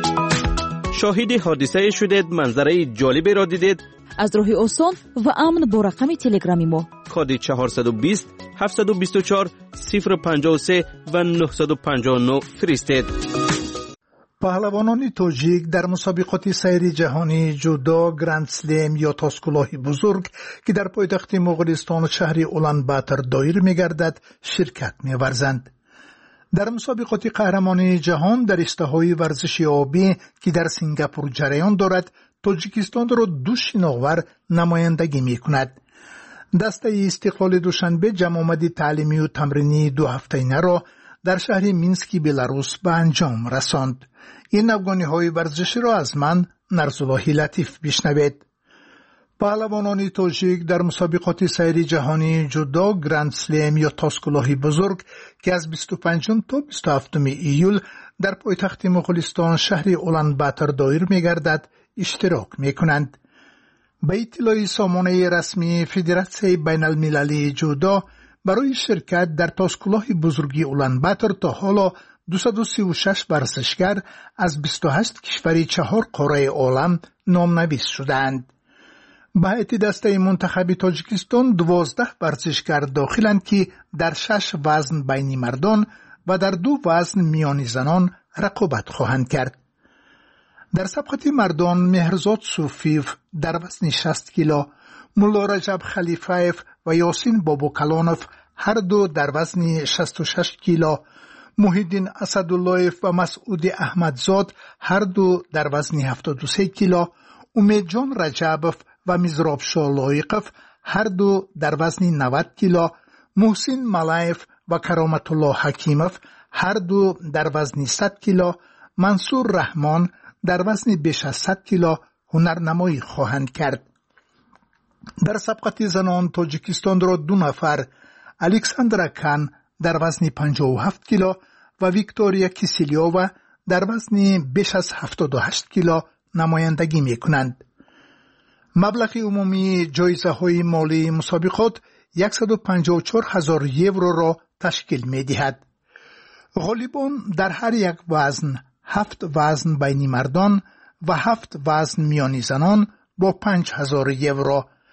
شاهد حادثه شدید، منظره جالبی را دیدید؟ از راه آسان و امن با رقم تلگرامی ما کد 420 724 053 و 959 فرستید. پهلوانان تاجیک در مسابقات سیر جهانی جودو گرند سلم یا تاسکلاهی بزرگ که در پایتخت مغولستان شهر اولانباتر دایر می‌گردد شرکت می‌ورزند. در مسابقات قهرمانی جهان در رشته‌های ورزش آبی که در سنگاپور جریان دارد، تاجیکستان را 2 شناور نمایندگی می‌کند. دسته استقلال دوشنبه جمع آمد تعلیمی و تمرینی 2 هفته‌انه را در شهر مینسک بلاروس به انجام رساند. این افغانی‌های ورزشی را از من نرسالله لطیف بشنوید. پهلوانان تاجیک در مسابقات سیر جهانی جودو گرند سلم یا تاسکلاهی بزرگ که از 25 تا 27 ایول در پایتخت مغولستان شهر اولانباتر دایر می‌گردد اشتراک می‌کنند. به اطلاع سامانه رسمی فدراسیون بین المللی جودو برای شرکت در تاسکلاهی بزرگی اولانباتر تا حالا 236 ورزشگر از 28 کشور 4 قاره عالم نامنویس شدند. به هیئت دسته منتخب تاجیکستان 12 ورزشگر داخلند که در 6 وزن بین مردان و در 2 وزن میان زنان رقابت خواهند کرد. در سبقت مردان مهرزاد صوفیف در وزن 60 کیلو، مولا رجب خلیفایف و یاسین بابوکلانوف هر دو در وزن 66 کیلو، محیدین اسداللهیف و مسعود احمدزاد هر دو در وزن 73 کیلو، امیدجان رجبف و مزراب شالایقف هر دو در وزن 90 کیلو، محسن ملایف و کرامت الله حکیمف هر دو در وزن 100 کیلو، منصور رحمان در وزن بیش از 100 کیلو هنرنمایی خواهند کرد. در سبقت زنان تاجیکستان را 2 نفر، الکساندرا کان در وزن 57 کیلو و ویکتوریا کیسیلیووا در وزن بیش از 78 کیلو نمایندگی می کنند. مبلغ عمومی جایزه های مالی مسابقات 154,000 یورو را تشکیل می دهد. غالبان در هر یک وزن 7 وزن بین مردان و 7 وزن میان زنان با 5,000 یورو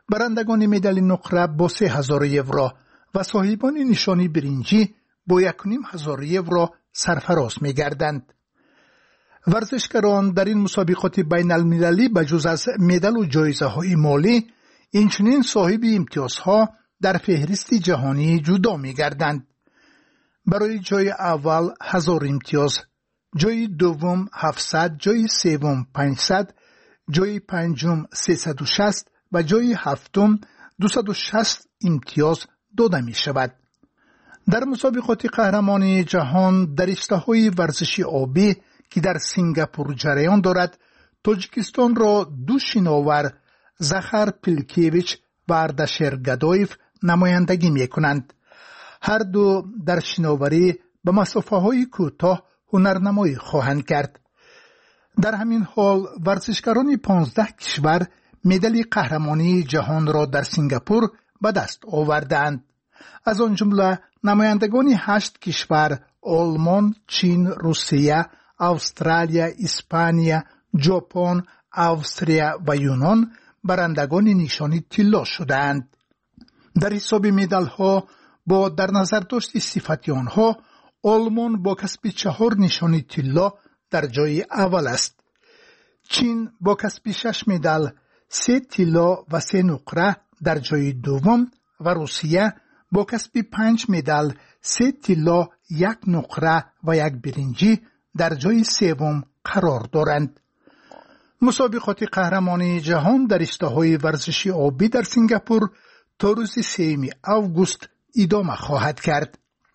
برندگان مدال نقره با 3000 یورو و صاحبان نشانی برنجی با 1500 یورو سرفراز می گردند. ورزشکاران در این مسابقات بین المللی بجز از مدال و جایزه های مالی اینچنین صاحب امتیازها در فهرست جهانی جودو می گردند. برای جای اول 1000 امتیاز، جای دوم 700، جای سوم 500، جای پنجم 360 و جای هفتم 260 امتیاز داده می شود. در مسابقات قهرمانی جهان در رشته‌های ورزشی آبی که در سنگاپور جریان دارد، تاجیکستان را 2 شناور زخر پیلکیویچ و اردشیر گدایف نمایندگی می کنند. هر دو در شناوری به مسافه‌های کوتاه هنرنمایی خواهند کرد. در همین حال ورزشکاران 15 کشور مدال قهرمانی جهان را در سنگاپور به دست آوردند. از آن جمله نمایندگان 8 کشور آلمان، چین، روسیه، استرالیا، اسپانیا، ژاپن، استریا و یونان برندگان نشانی طلا شدند. در حساب مدال ها با در نظر داشت صفت آنها، آلمان با کسب 4 نشانی طلا در جای اول است. چین با کسب 6 مدال، 3 طلا و 3 نقره در جای دوم و روسیه با کسب 5 مدال، 3 طلا، 1 نقره و 1 برنجی در جای سوم قرار دارند. مسابقات قهرمانی جهان در رشته‌های ورزشی آبی در سنگاپور تا روز 3 آگوست ادامه خواهد کرد.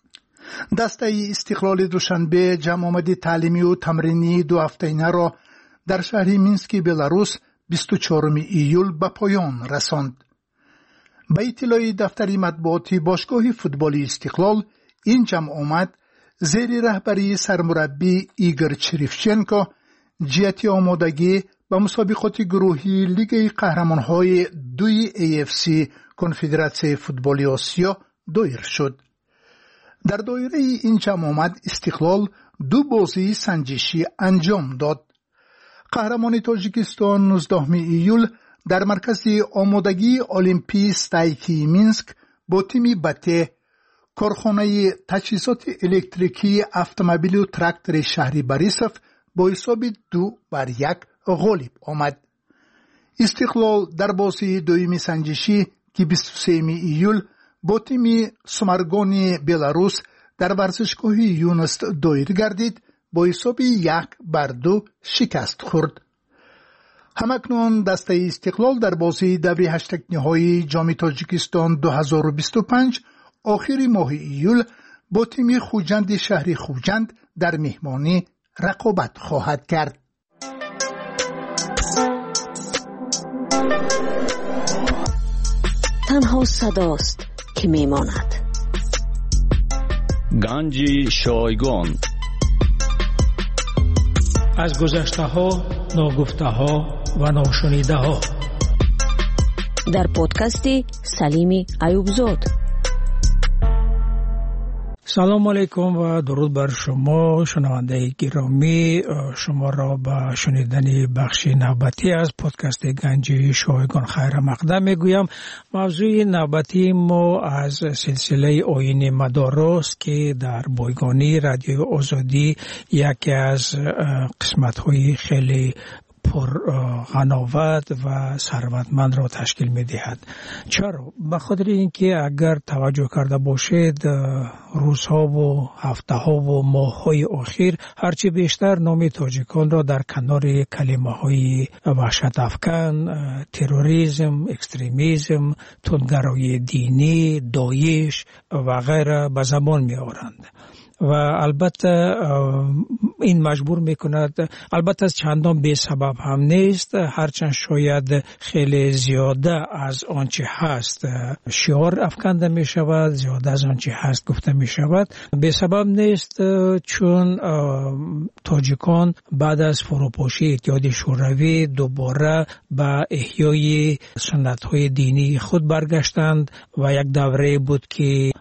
دسته استقلال دوشنبه جمع آمد تعلیمی و تمرینی 2 هفته‌انه را در شهر مینسک بلاروس 24 ایول به پایان رساند. به اطلاع دفتر مطبوعاتی باشگاه فوتبالی استقلال، این جمع آمد زیر رهبری سرمربی ایگور چریفچنکو جهت آمادگی به مسابقات گروهی لیگ قهرمان‌های 2 AFC کنفدراسیون فوتبال آسیا دایر شد. در دایره این جمع آمد استقلال 2 بازی سنجشی انجام داد. قهرمان تاجیکستان 19 ایول در مرکز آمادگی المپی ستایکی مینسک با تیم بته کارخانه تجهیزات الکتریکی اتومبیل و تراکتور شهری بریسف با حساب 2-1 غالب آمد. استقلال در بازی دومی سنجشی که 23 ایول با تیم سمرگان بلاروس در ورزشگاه یونست دایر گردید، با حساب 1-2 شکست خورد. همکنون دسته استقلال در بازی دوري هشتگ نهایی جام تاجیکستان 2025 آخر ماه ایول با تیم خوجند شهری خوجند در مهمانی رقابت خواهد کرد. تنها صداست که میماند. گنج شایگان از گذشته ها، ناگفته ها و ناشنیده ها در پادکست سلیم ایوبزاد. سلام علیکم و درود بر شما شنونده گرامی. شما را به شنیدن بخش نوبتی از پادکست گنج شایگان خیر مقدم میگویم. موضوع نوبتی ما از سلسله آیین مدارس که در بایگانی رادیو آزادی یکی از قسمت‌های خیلی پر غناوت و ثروتمند را تشکیل می دهد. چرا؟ به خاطر اینکه اگر توجه کرده باشید روزها و هفته ها و ماه های اخیر هرچی بیشتر نام تاجیکان را در کنار کلمه های وحشت افکن، تروریسم، اکستریمیسم، تندگرایی دینی، داعش و غیره به زبان می آورند. و البته این مجبور میکند، البته از چندان بی سبب هم نیست، هرچند شاید خیلی زیاده از آنچه هست شعار افکنده می شود، زیاده از آنچه هست گفته می شود. بی سبب نیست، چون تاجیکان بعد از فروپاشی اتحاد شوروی دوباره به احیای سنت های دینی خود برگشتند و یک دوره بود که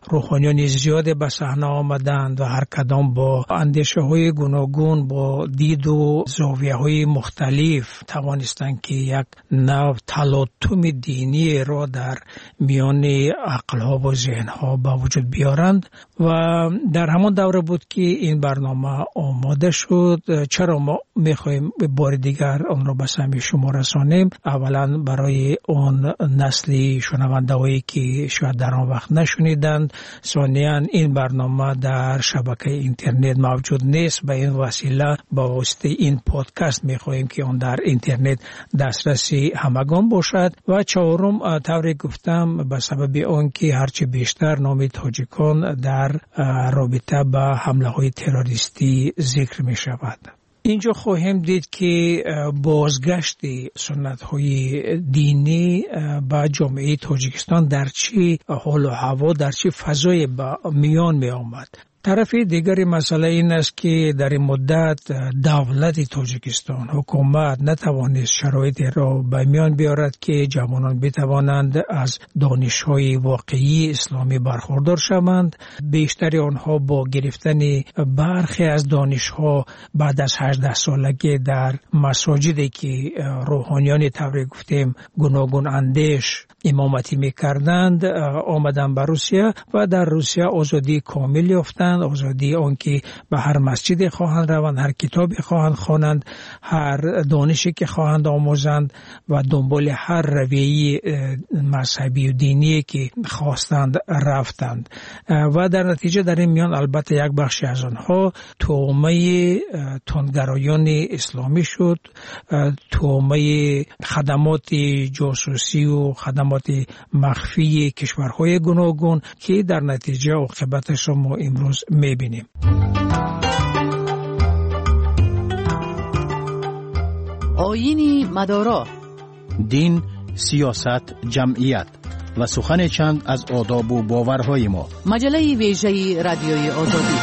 روحانیان زیاد به صحنه آمدند و هر کدام با اندیشه های گوناگون، با دید و زاویه های مختلف توانستند که یک نوع تلاطم دینی را در میان عقل ها و ذهن ها به وجود بیارند و در همان دوره بود که این برنامه آماده شد. چرا ما میخوایم بار دیگر آن را به سمع شما رسانیم؟ اولا برای اون نسلی شنونده‌هایی که شاید در آن وقت نشنیدند، ثانیاً این برنامه در شبکه اینترنت موجود نیست، به این وسیله با واسطه این پادکست میخواهیم که اون در اینترنت دسترسی همگان باشد و چهارم طوری گفتم به سبب اون که هرچی بیشتر نام تاجیکان در رابطه با حمله های تروریستی ذکر می شود. اینجا خواهیم دید که بازگشت سنت های دینی به جامعه تاجیکستان در چی حال و هوا، در چی فضای به میان می آمد. طرف دیگری مسئله این است که در این مدت دولت تاجیکستان، حکومت نتوانست شرایط را به میان بیارد که جوانان بتوانند از دانش‌های واقعی اسلامی برخوردار شوند. بیشتر آنها با گرفتن برخی از دانش‌ها بعد از 18 سالگی در مساجدی که روحانیان طوری گفتیم گوناگون اندیش امامتی می‌کردند آمدن به روسیه و در روسیه آزادی کامل یافتند، آزادی آنکه به هر مسجد خواهند روند، هر کتابی خواهند خواندند، هر دانشی که خواهند آموزند و دنبال هر رویه مذهبی و دینی که خواستند رفتند و در نتیجه در این میان البته یک بخشی از آنها تومه تندگرایان اسلامی شد، تومه خدمات جاسوسی و خدمات مخفی کشورهای گوناگون که در نتیجه عاقبتش را ما امروز میبینیم. آیین مدارا، دین، سیاست، جمعیت و سخن چند از آداب و باورهای ما. مجله ویژه رادیوی آزادی.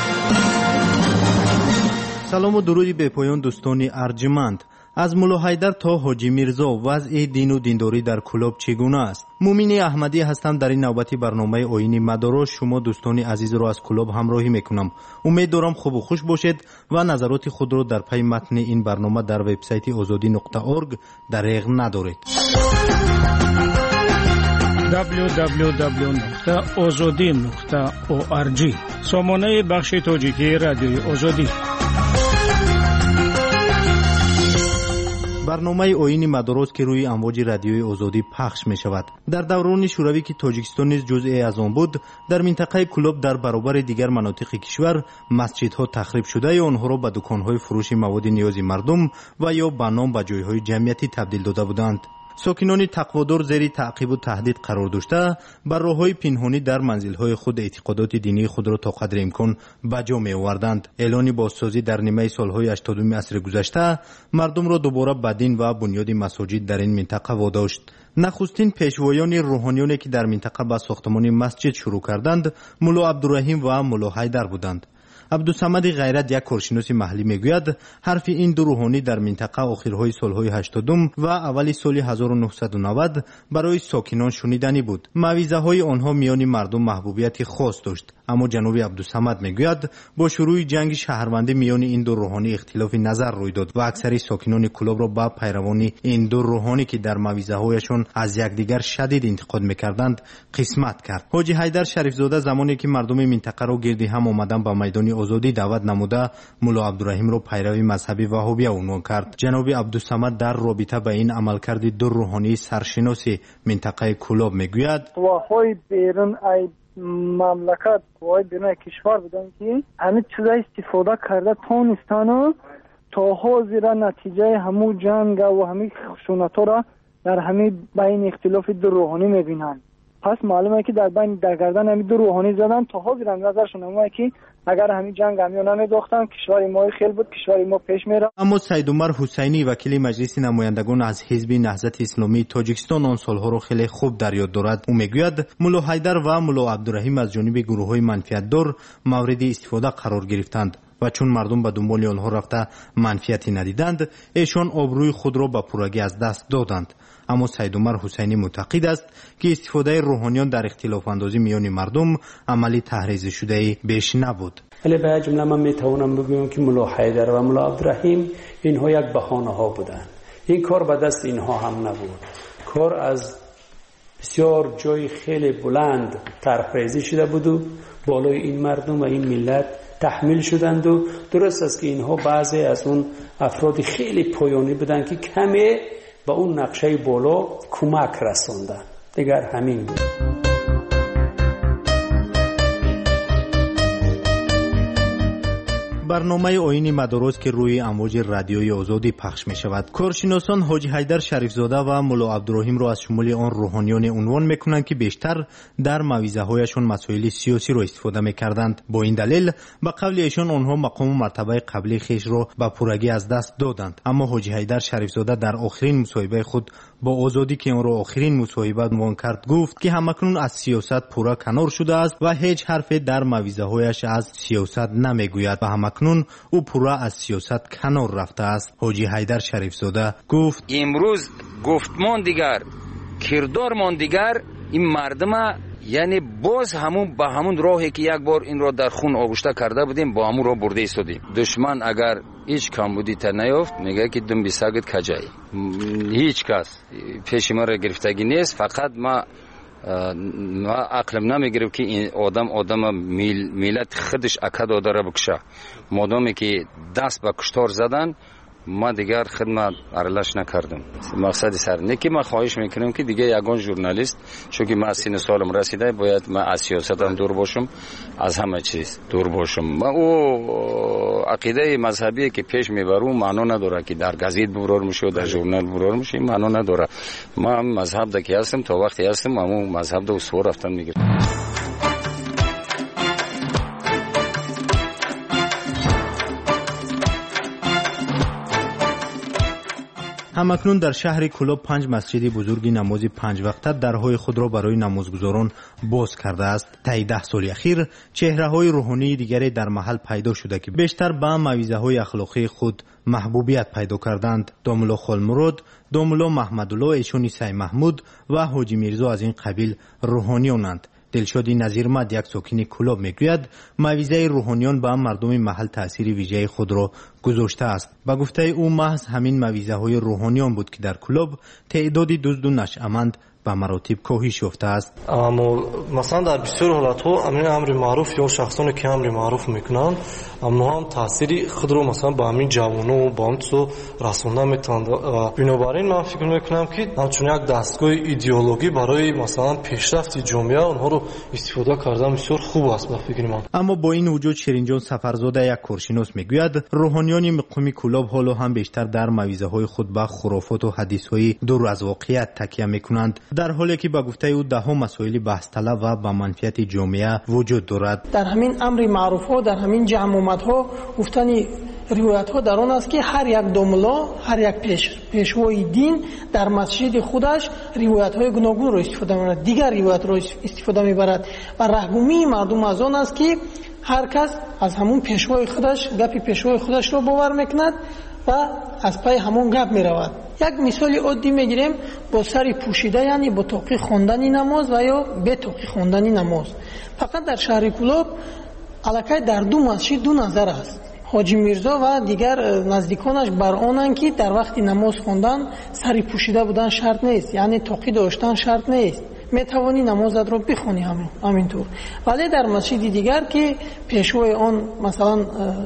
سلام و درودی به پایان دوستان ارجمند. از مولا حیدر تا حاجی میرزا وضع دین و دینداری در کلاب چگونه است؟ مومین احمدی هستم. در این نوبتی برنامه آیین مدارا شما دوستان عزیز را از کلاب همراهی میکنم. امید دارم خوب و خوش باشید و نظرات خود را در پی متن این برنامه در وبسایت azadi.org دریغ ندارید. www.azadi.org سامانه بخش تاجیکی رادیوی آزادی. برنامه آیین مدارات که روی امواج رادیوی آزادی پخش می شود. در دوران شوروی که تاجیکستان نیز جزئی از آن بود، در منطقه کلوب در برابر دیگر مناطق کشور مسجدها تخریب شده یا آنها را به دکانهای فروش مواد نیازی مردم و یا به نام به جایهای جمعیتی تبدیل داده بودند. ساکنان تقوادار زیر تعقیب و تهدید قرار داشته بر راه‌های پنهانی در منزل‌های خود اعتقادات دینی خود را تا قدر امکان به جا می‌آوردند. اعلان بازسازی در نیمه سال‌های 80 عصر گذشته مردم را دوباره به دین و بنیاد مساجد در این منطقه واداشت. نخستین پیشوایان روحانیانی که در منطقه به ساختمان مسجد شروع کردند مولا عبدالرحیم و مولا حیدر بودند. عبدالصمد غیرت یک کارشناس محلی میگوید حرف این دو روحانی در منطقه آخرهای سالهای 80 و اول سال 1990 برای ساکنان شنیدنی بود. موعظه های آنها میان مردم محبوبیت خاص داشت. اما جناب عبدالصمد میگوید با شروع جنگ شهروندی میان این دو روحانی اختلاف نظر روی داد و اکثر ساکنان کلاب را با پیروان این دو روحانی که در موعظه هایشان از یکدیگر شدید انتقاد میکردند قسمت کرد. حاجی حیدر شریف زاده زمانی که مردم منطقه را گردی هم آمدن به میدان آزادی دعوت نموده مولا عبدالرحیم را پیروی مذهبی وهابیه عنوان کرد. جناب عبدالصمد در رابطه با این عملکرد دو روحانی سرشناس منطقه کلاب میگوید واهای بیرون ای مملکت واهای بیرون کشور بودن که همه چیزا استفاده کرده تونستن تا حاضر نتیجه همو جنگ و همه خشونت‌ها را در همه بین اختلاف دو روحانی میبینن. پس معلومه که در گردن همین دو روحانی زدن تا حاضر نظرشون همه که اگر همین جنگ همیو نمیداختن کشور ما خیلی بود، کشور ما پیش میره. اما سید عمر حسینی وکیل مجلس نمایندگان از حزب نهضت اسلامی تاجیکستان آن سالها را خیلی خوب در یاد دارد. او میگوید مولا حیدر و مولا عبدالرحیم از جانب گروه‌های منفعت‌دار مورد استفاده قرار گرفتند و چون مردم به دنبال آنها رفته منفعتی ندیدند ایشان آبروی خود را به پورگی از دست دادند. اما سید عمر حسینی معتقد است که استفاده روحانیان در اختلاف اندازی میان مردم عملی تحریض شده بیش نبود. ولی به جمله من میتوانم بگویم که ملا حیدر و ملا عبدالرحیم اینها یک بهانه ها بودند. این کار به دست اینها هم نبود. کار از بسیار جای خیلی بلند طرحریزی شده بود و بالای این مردم و این ملت تحمیل شدند و درست است که اینها بعضی از اون افراد خیلی پایانی بودند که کمی به اون نقشه بالا کمک رساندند. دیگر همین بود. برنامه آیین مدارس که روی امواج رادیوی آزادی پخش می شود. کارشناسان حاجی حیدر شریفزاده و ملا عبدالرحیم را از شمول آن روحانیان عنوان می کنند که بیشتر در موعظه هایشان مسائل سیاسی را استفاده می کردند. با این دلیل به قول ایشان آنها مقام و مرتبه قبلی خیش را به پورگی از دست دادند. اما حاجی حیدر شریفزاده در آخرین مصاحبه خود با آزادی که آن را آخرین مصاحبه عنوان کرد گفت که همکنون از سیاست پورا کنار شده است و هیچ حرفی در موعظه هایش از سیاست نمی گوید و همکنون او پورا از سیاست کنار رفته است. حاجی حیدر شریفزاده گفت امروز گفتمان دیگر، کردارمان دیگر، این مردم یعنی باز همون به همون راهی که یک بار این را در خون آغشته کرده بودیم با همون را برده ایستادیم. دشمن اگر هیچ کمبودی تا نیافت میگه که دم بیساگت کجایی. هیچ کس پیش ما را گرفتگی نیست. فقط ما عقلم نمیگرفت که این آدم میلت خودش اکد داره بکشه. مادامی که دست به کشتار زدن ما دیگر خدمت ارلش نکردم. مقصد سر نه که ما خواهش میکنم که دیگه یگان ژورنالیست، چون که من سن سالم رسیده باید من از سیاست هم دور باشم، از همه چیز دور باشم. ما او عقیده مذهبی که پیش میبرم معنا نداره که در گزیت برار میشه و در ژورنال برار میشه، معنا نداره. ما مذهب دکی هستم تا وقتی هستم همون مذهب دو سور رفتن میگیرم. همکنون در شهر کلوب 5 مسجد بزرگ نماز 5 وقته درهای خود را برای نمازگزاران باز کرده است. طی 10 سال اخیر چهره‌های روحانی دیگری در محل پیدا شده که بیشتر به موعظه‌های اخلاقی خود محبوبیت پیدا کردند. داملا خالمراد، داملا محمدالله ایشانی سی محمود و حاجی میرزا از این قبیل روحانیانند. دلشادی نظیرمد یک ساکن کلوب میگوید موعظه روحانیان به مردم محل تأثیر ویژه خود را گذاشته است. با گفته او محض همین موعظه های روحانیان بود که در کلوب تعداد دزد و نشأمند به مراتب کاهش یافته است. اما مثلا در بسیار حالت ها امر معروف یا شخصانی که امر معروف میکنند اما هم تأثیری خود رو مثلا با همین جوانو و با همچو رسوندن میتوند. بنابراین من فکر میکنم که همچون یک دستگاه ایدئولوژی برای مثلا پیشرفت جامعه اونها رو استفاده کردن بسیار خوب است. اما با این وجود شیرینجان سفرزاده یک کارشناس میگوید روحانیان مقامی کلوب حالا هم بیشتر در موعظه های خود به خرافات و حدیث های دور از واقعیت تکیه میکنند، در حالی که با گفته او ده ها مسائل بحث طلب و با منفعت جامعه وجود دارد. در همین امر معروف ها، در همین جمعیت ها گفتن روایت ها در آن است که هر یک دوملا، هر یک پیشوای دین در مسجد خودش روایت های گوناگون را استفاده می‌برد، دیگر روایت را استفاده می‌برد و رهگمی مردم از آن است که هر کس از همون پیشوای خودش گپی پیشوای خودش را باور میکند و از پای همون گپ میرود. یک مثال عادی میگیریم با سری پوشیده، یعنی با توقی خواندن نماز و یا به توقی خواندن نماز. فقط در شهر کلوب الکی در 2 مسجد 2 نظر است. حاجی میرزا و دیگر نزدیکانش بر آنند که در وقت نماز خواندن سری پوشیده بودن شرط نیست، یعنی توقی داشتن شرط نیست، میتوانی نمازت رو بخونی همینطور. ولی در مسجد دیگر که پیشوای آن مثلا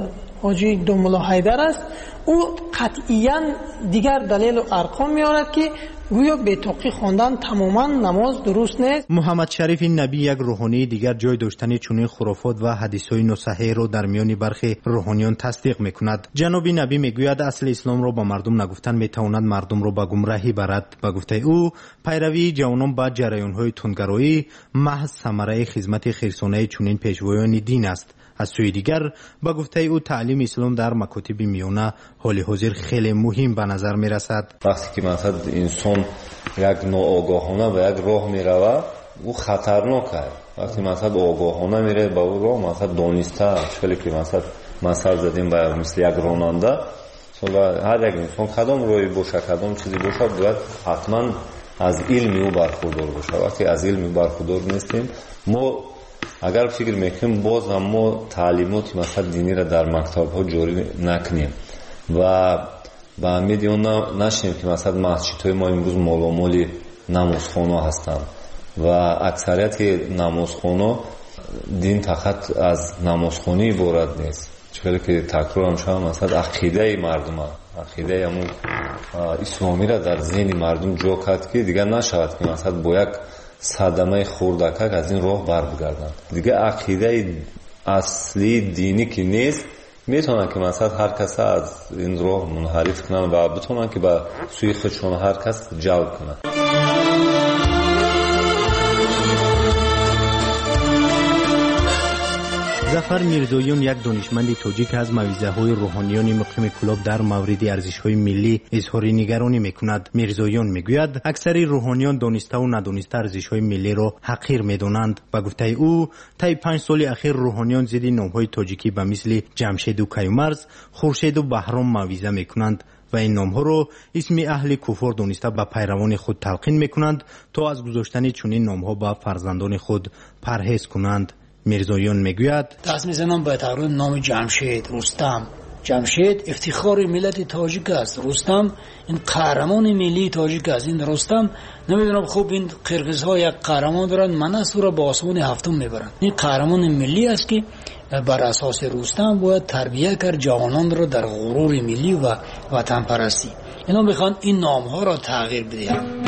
حاجی دوملا حیدر است، او قطعیاً دیگر دلیل و ارقام میارد که گویا به توقی خواندن تماما نماز درست نیست. محمد شریف نبی یک روحانی دیگر جای داشتن چنین خرافات و حدیث‌های ناصحیح را در میان برخی روحانیان تصدیق میکند. جناب نبی میگوید اصل اسلام را با مردم نگفتن میتواند مردم را به گمراهی برد. با گفته او پیروی جوانان با جریان‌های تندگرایی محض ثمره خدمت خیرسانه چنین پیشوایان دین است. از سوی دیگر با گفته او تعلیم اسلام در مکاتب میانه حال حاضر خیلی مهم به نظر می رسد. وقتی که مثلا انسان یک ناآگاهانه به یک راه می رود او خطرناک است. وقتی مثلا آگاهانه میره با او راه مثلا دانسته اشکالی که مثلا زدیم به مثل یک راننده هر یک انسان کدام روی باشه کدام چیزی باشه باید حتما از علم او برخوردار باشه. وقتی از علم برخوردار نیستیم، ما اگر فکر میکنیم باز هم ما تعلیمات مثلا دینی را در مکتب ها جاری نکنیم و به امید اون نشیم که مثلا مسجد های ما امروز مالامال نمازخانه هستند و اکثریت نمازخانه دین فقط از نمازخانه عبارت نیست، چون که تکرار هم شد مثلا عقیده مردم، عقیده همون اسلامی را در ذهن مردم جا کرد که دیگه نشود که مثلا با یک صدمه خوردکک از این راه بر بگردن. دیگه عقیده اصلی دینی که نیست، میتونن که مثلا هر کس از این راه منحرف کنن و بتونن که به سوی خودشون هر کس جلب کنن. ظفر میرزویان یک دانشمند تاجیک از موعظه‌های روحانیان مقیم کلاب در مورد ارزش‌های ملی اظهار نگرانی می‌کند. میرزویان میگوید اکثر روحانیان دانسته و ندانسته ارزش‌های ملی را حقیر می‌دانند. به گفته او طی 5 سال اخیر روحانیان ضد نام‌های تاجیکی به مثل جمشید و کیومرز، خورشید و بهرام موعظه می‌کنند و این نام‌ها را اسم اهل کفر دانسته به پیروان خود تلقین می‌کنند تا از گذاشتن چنین نام‌ها به فرزندان خود پرهیز کنند. میرزویان میگوید دست میزنم به تقریر نام جمشید، رستم. جمشید افتخار ملت تاجیک است، رستم این قهرمان ملی تاجیک است. این رستم نمیدونم خوب این قرقیزها یک قهرمان دارن، منصور را با آسمان هفتم میبرن. این قهرمان ملی است که بر اساس رستم باید تربیت کرد جوانان را در غرور ملی و وطن پرستی. اینا میخوان این نام ها را تغییر بدهند.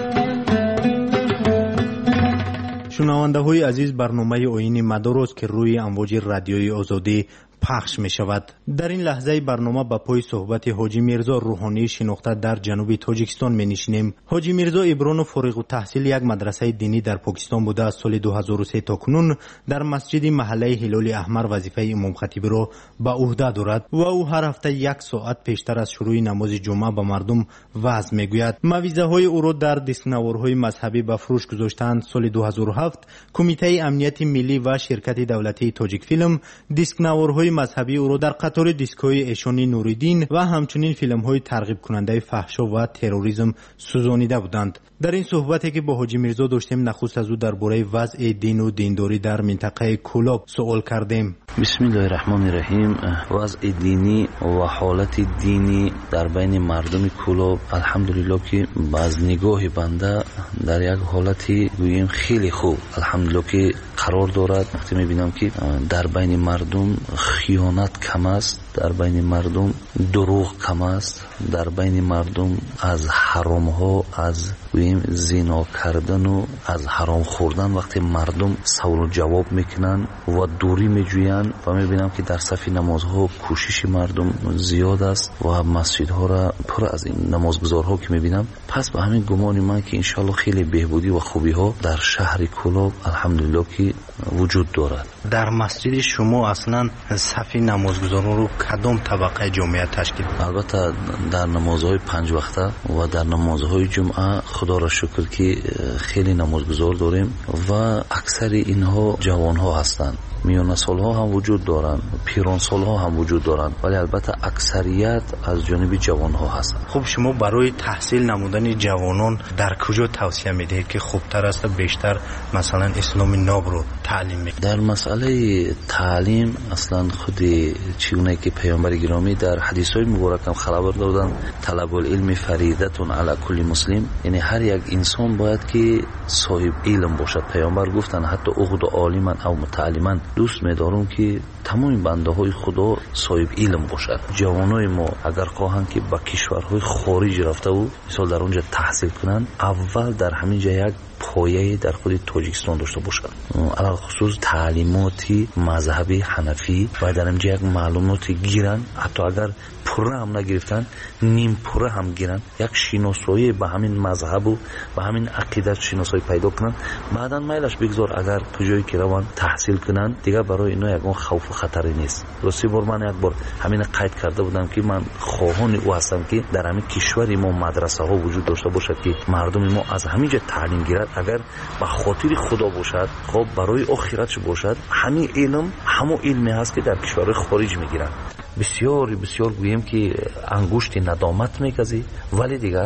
شنونده های عزیز، برنامه آیین مدارست که روی امواج رادیوی آزادی پخش می شود. در این لحظه برنامه با پای صحبت حاجی میرزا روحانی شناخته در جنوب تاجیکستان می نشینیم. حاجی میرزا ابران فارغ التحصیل یک مدرسه دینی در پاکستان بوده. از سال 2003 تا کنون در مسجد محله هلال احمر وظیفه امام خطیب را به عهده دارد و او هر هفته 1 ساعت پیشتر از شروع نماز جمعه به مردم وعظ می گوید. موعظه های او را در دیسکنوارهای مذهبی به فروش گذاشتند. سال 2007 کمیته امنیت ملی و شرکت دولتی تاجیک فیلم دیسکنوارهای مذهبی او را در قطار دیسکوی ایشانی نوریدین و همچنین فیلم های ترغیب کننده فحشا و تروریسم سوزانیده بودند. در این صحبتی که با حاجی میرزا داشتیم نخست از او درباره وضع دین و دینداری در منطقه کولاب سوال کردیم. بسم الله الرحمن الرحیم. وضع دینی و حالت دینی در بین مردم کولاب الحمدلله که از نگاه بنده در یک حالتی گوییم خیلی خوب الحمدلله که قرار دارد. وقتی میبینم که در بین مردم خیانت کم است، در بین مردم دروغ کم است، در بین مردم از حرام ها، از زنا کردن و از حرام خوردن وقتی مردم سوال و جواب میکنن و دوری میجوین و میبینم که در صف نمازها کوشش مردم زیاد است و مسجدها را پر از این نمازگزارها که میبینم. پس به همین گمان من که انشالله خیلی بهبودی و خوبی ها در شهر کولاب الحمدلله که وجود دارد. در مسجد شما اصلا صف نمازگزاران رو کدام طبقه جامعه تشکیل؟ البته در نمازهای 5 وقته و در نمازهای جمعه خدا را شکر که خیلی نمازگزار داریم و اکثر اینها جوان ها هستند. میان سال ها هم وجود دارند، پیران سال ها هم وجود دارند، ولی البته اکثریت از جانب جوان ها هستند. خب شما برای تحصیل نمودن جوانان در کجا توصیه میدهید که خوبتر است بیشتر مثلا اسلام ناب رو تعلیم میکنید؟ در مسئله تعلیم اصلا خود چگونه که پیامبر گرامی در حدیث های مبارک هم خبر دادن طلب العلم فریضه علی کل مسلم، یعنی هر یک انسان باید که صاحب علم باشد. پیامبر گفتن حتی اغد عالما او متعلما، دوست می‌دارم که تمام بنده های خدا صاحب علم باشد. جوانای ما اگر خواهند که به کشورهای خارج رفته و مثلا در اونجا تحصیل کنند، اول در همین جا یک پایه در خود تاجیکستان داشته باشند، علاوه خصوص تعلیماتی مذهبی حنفی و در اینجا یک معلوماتی گیرن، حتی اگر پره هم نگرفتن نیم پره هم گیرن، یک شناسایی به همین مذهب و به همین عقیدت شناسایی پیدا کنن. بعداً میلش بگذار اگر تو جایی که روان تحصیل کنن دیگه برای اینا یک خوف و خطری نیست. راستی بار من یک بار همین قید کرده بودم که من خواهان او هستم که در همین کشور ما مدرسه ها وجود داشته باشد که مردم ما از همین جا تعلیم گیرد، اگر به خاطر خدا باشد، خب برای آخرتش باشد. همین علم همون علمی هست که در کشور خارج میگیرن. بسیار بسیار گویم که انگشت ندامت میکزی، ولی دیگر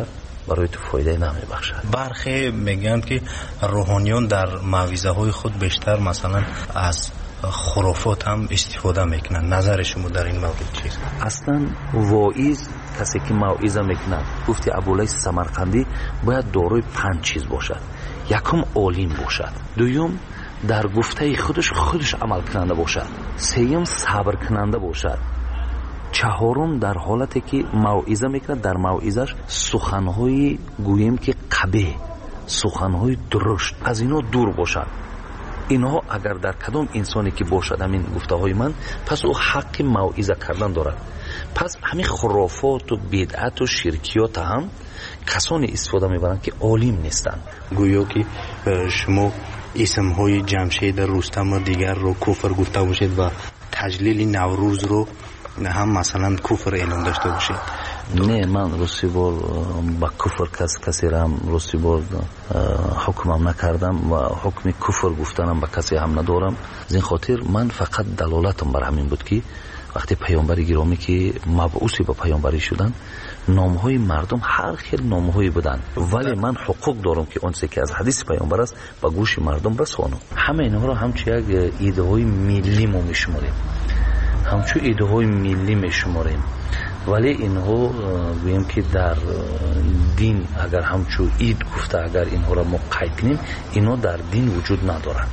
برای تو فایده نمیبخشد. برخی میگن که روحانیون در موعظه های خود بیشتر مثلا از خرافات هم استفاده میکنن. نظر شما در این مورد چیست؟ اصلا واعظ کسی که موعظه میکنه، گفتی ابوالعلی سمرقندی باید دارای 5 چیز باشد. یکم عالم باشد، دوم در گفته خودش عمل کننده باشد، سوم صبر کننده باشد، چهارم در حالتی که موعظه میکنه در موعظش سخنهای گوییم که قبیح، سخنهای درشت از اینا دور باشد. اینها اگر در کدام انسانی که باشد همین گفته های من، پس او حق موعظه کردن دارد. پس همین خرافات و بدعت و شرکیات هم کسانی استفاده میبرند که عالم نیستند. گویا که شما اسم های جمشید رستم و دیگر رو کفر گفته باشید و تجلیل نوروز رو هم مثلا کفر اعلام داشته باشید. نه، من راستی بار با کفر کسی را هم راستی بار حکمم نکردم و حکم کفر گفتنم با کسی هم ندارم. از این خاطر من فقط دلالتم بر همین بود که وقتی پیامبر گرامی که مبعوثی به پیامبری شدن، نامهای مردم هر خیل نامهایی بودن، ولی من حقوق دارم که اون چیزی که از حدیث پیامبر است به گوش مردم رسانم. همه اینها رو همچون یک ایده های ملی ما میشماریم، همچون ایده های ملی میشماریم، ولی اینها گوییم که در دین اگر همچون اید گفته اگر اینها را ما قید کنیم، اینها در دین وجود ندارن.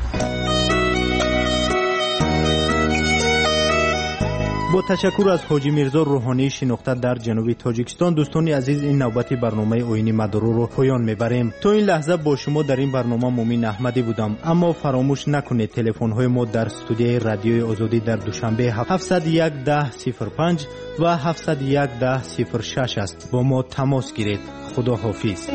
با تشکر از حاجی میرزا روحانی شناخته در جنوب تاجیکستان، دوستان عزیز این نوبت برنامه اوینی مدارو رو پایان میبریم. تا این لحظه با شما در این برنامه مومین احمدی بودم، اما فراموش نکنید تلفن های ما در استودیوی رادیوی آزادی در دوشنبه 701 1005 و 701 1006 است. با ما تماس گیرید. خدا حافظ.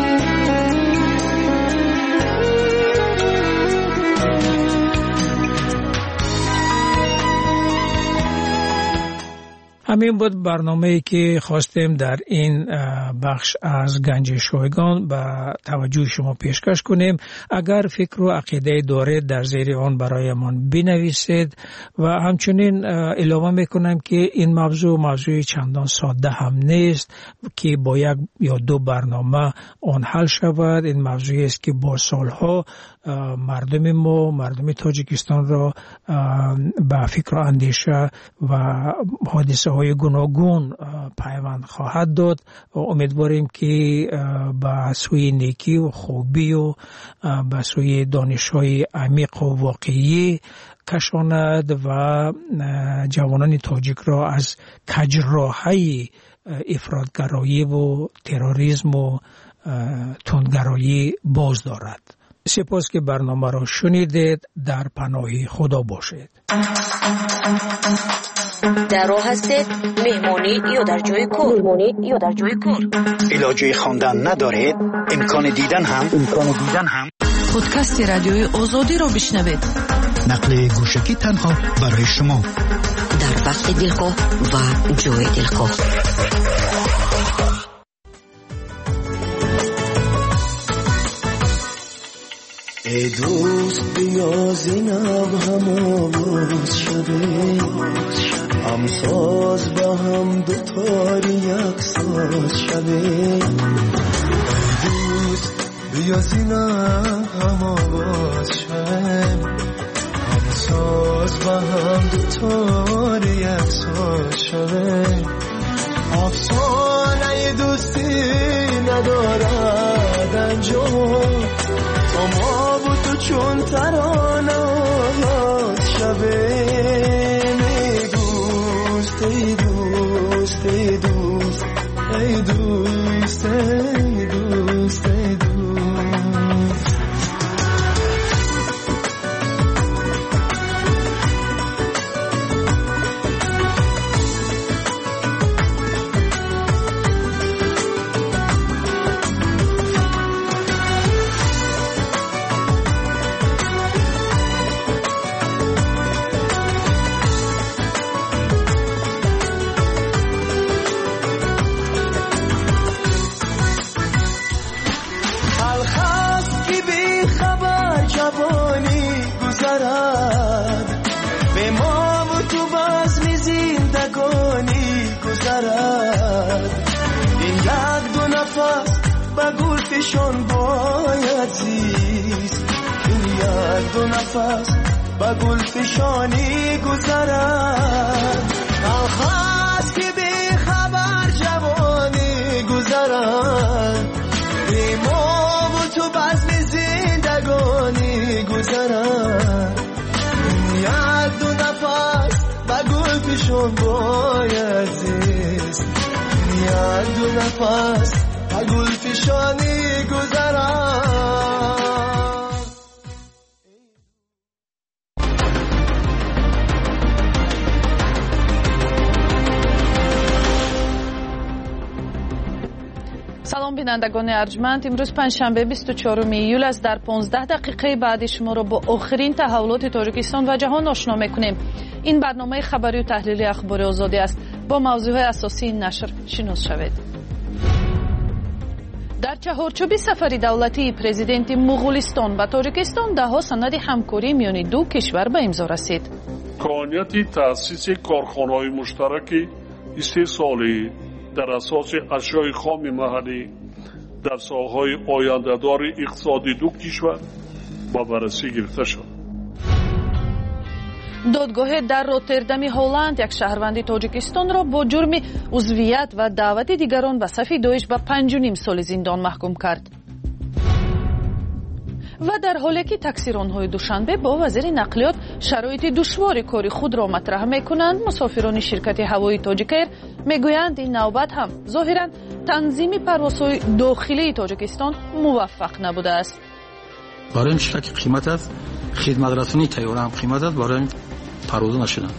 همین بود برنامه‌ای که خواستیم در این بخش از گنج شایگان به توجه شما پیشکش کنیم. اگر فکر و عقیده دارید در زیر آن برایمان بنویسید و همچنین علاوه میکنم که این موضوع چندان ساده هم نیست که با یک یا دو برنامه آن حل شود. این موضوعی است که با سالها مردم تاجیکستان را به فکر و اندیشه و حادثه های گوناگون پیوند خواهد داد و امیدواریم که به سوی نیکی و خوبی و به سوی دانش های عمیق و واقعی کشاند و جوانان تاجیک را از کجراهی افراطگرایی و تروریسم و تندگرایی باز دارد. سپاس که برنامه را شنیدید. در پناه خدا باشید. در راه هستید، مهمانی یا در جای کار، علاجه خواندن ندارید، امکان دیدن هم پادکست رادیوی آزادی را بشنوید. نقل گوشکی تنها برای شما در وقت دلخواه و جای دلخواه. ای دوست بیا زینب هم آواز شده، هم ساز با هم دوتاری یک ساز شده. ای دوست بیا زینب هم آواز شده، هم ساز با هم دوتاری یک ساز شده. افسانه دوستی ندارد انجام، ما با تو چون ترانه آغاز شبه. ای دوست ای دوست ای دوست ای دوست ای دوست ای دوست. پیشان باید زیست. این یک دو نفس با گل فشانی گذرد، آخاست که بی خبر جوانی گذرد، بی ما و تو بزم زندگانی گذرد. یک دو نفس با گل فشان باید زیست، یک دو نفس با گل فشانی گذرد. سلام بینندگان ارجمند، امروز پنجشنبه 24 ایول است. در 15 دقیقه بعد شما را با آخرین تحولات تاجیکستان و جهان آشنا می‌کنیم. این برنامه خبری و تحلیلی اخبار آزادی است. با موضوعات اساسی این نشر شناس شوید. در چهارچوب سفر دولتی پرزیدنت مغولستان و تاجیکستان ده‌ها سند همکاری میان دو کشور به امضا رسید. امکانیت تأسیس کارخانه‌های مشترک استحصالی در اساس اشیاء خام محلی در ساحه‌های آینده‌دار اقتصادی دو کشور با بررسی گرفته شد. دادگاه در روتردام هلند یک شهروند تاجیکستان را با جرم عضویت و دعوت دیگران به صف داعش به 5.5 سال زندان محکوم کرد. و در حالی که تاکسیران‌های دوشنبه با وزیر نقلیات شرایط دشوار کاری خود را مطرح می‌کنند، مسافران شرکت هوایی تاجیکایر می‌گویند این نوبت هم ظاهراً تنظیم پروازهای داخلی تاجیکستان موفق نبوده است. برای شرکت قیمت است، خدمت رسانی طیاره هم قیمت است، برای پرواز نشدن.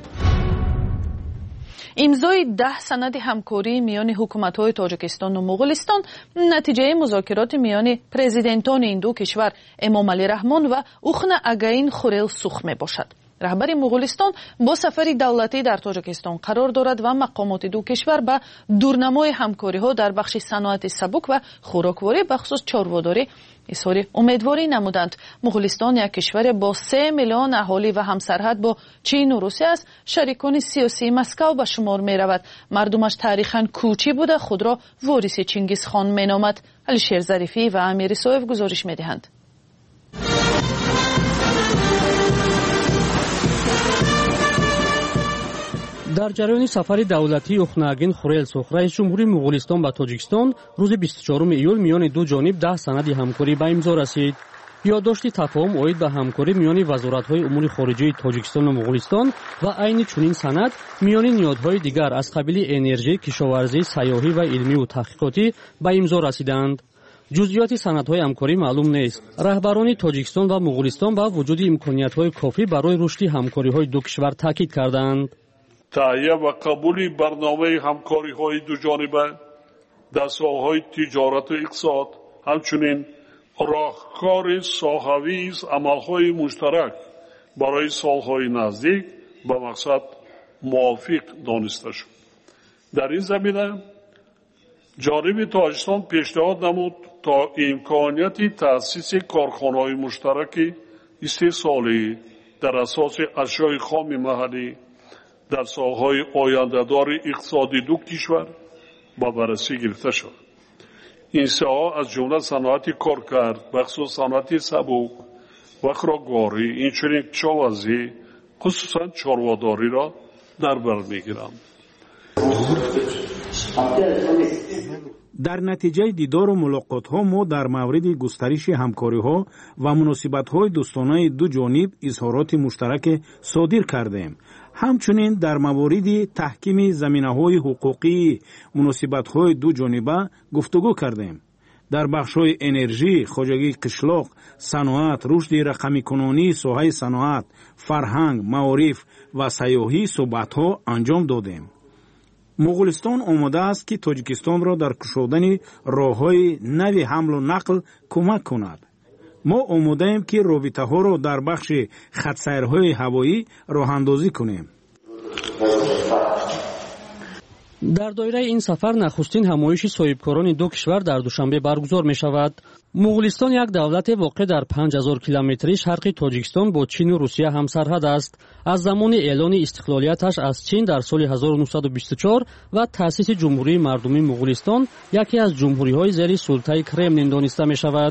امضای 10 سند همکاری میان حکومت‌های تاجیکستان و مغولستان نتیجه مذاکرات میان پرزیدنتان این دو کشور امامعلی رحمان و اوخن اگاین خورلسوخ میباشد. رهبر مغولستان با سفر دولتی در تاجیکستان قرار دارد و مقامات دو کشور به دورنمای همکاری‌ها در بخش صنعت سبک و خوراکواری بخصوص چاره‌داری اظهار امیدواری نمودند. مغولستان یک کشور با 3 میلیون اهالی و همسرحد با چین و روسیه است. شریکان سیاسی مسکو به شمار می رود. مردمش تاریخاً کوچی بوده خود را وارث چنگیز خان می نامد. علیشیر ظریفی و امیر صاحب گزارش می دهند. در جریان سفر دولتی اوخناگین خورلسوخ رئیس جمهوری مغولستان به تاجیکستان روز 24 ایول میان دو جانب 10 سند همکاری به امضا رسید. یادداشت تفاهم اوید به همکاری میان وزارت‌های امور خارجه تاجیکستان و مغولستان و عین چنین سند میان نهادهای دیگر از قبیل انرژی، کشاورزی، سیاحی و علمی و تحقیقاتی به امضا رسیدند. جزئیات سندهای همکاری معلوم نیست. رهبران تاجیکستان و مغولستان با وجود امکانیت‌های کافی برای رشد همکاری‌های دو کشور تاکید کردند. تهیه و قبول برنامه همکاری‌های دوجانبه در ساحه‌های تجارت و اقتصاد، همچنین راهکار ساحوی عمل‌های مشترک برای سال‌های نزدیک به مقصد موافق دانسته شد. در این زمینه جانب تاجیکستان پیشنهاد نمود تا امکانیت تأسیس کارخانه‌های مشترک استحصالی در اساس اشیاء خام محلی در ساحه‌های آینده‌دار اقتصادی دو کشور با بررسی گرفته شد. این ساحه از جمله صنعت کارکرد، بخصوص صنعت سبک و خوراکواری، اینچنین کشاورزی، خصوصا چاره‌داری را در بر می‌گیرند. در نتیجه دیدار و ملاقات‌ها ما در مورد گسترش همکاری‌ها و مناسبت‌های دوستانه دو جانب اظهارات مشترک صادر کردیم. همچنین در موارد تحکیم زمینه‌های حقوقی مناسبت‌های دو جانبه گفتگو کردیم. در بخش‌های انرژی، خواجگی قشلاق، صنعت، رشد رقمی‌کنونی، ساحه صنعت، فرهنگ، معارف و سیاحی صحبت‌ها انجام دادیم. مغولستان آماده است که تاجیکستان را در کشودن راه‌های نوی حمل و نقل کمک کند. ما آماده ایم که رابطه‌ها را در بخش خط‌سیرهای هوایی راه‌اندازی کنیم. در دایره این سفر نخستین همایش صاحبکاران دو کشور در دوشنبه برگزار می شود. مغولستان یک دولت واقع در 5000 کیلومتری شرق تاجیکستان با چین و روسیه همسرحد است. از زمان اعلان استقلالیتش از چین در سال 1924 و تأسیس جمهوری مردمی مغولستان یکی از جمهوری‌های زیر سلطه کرملین دانسته می شود.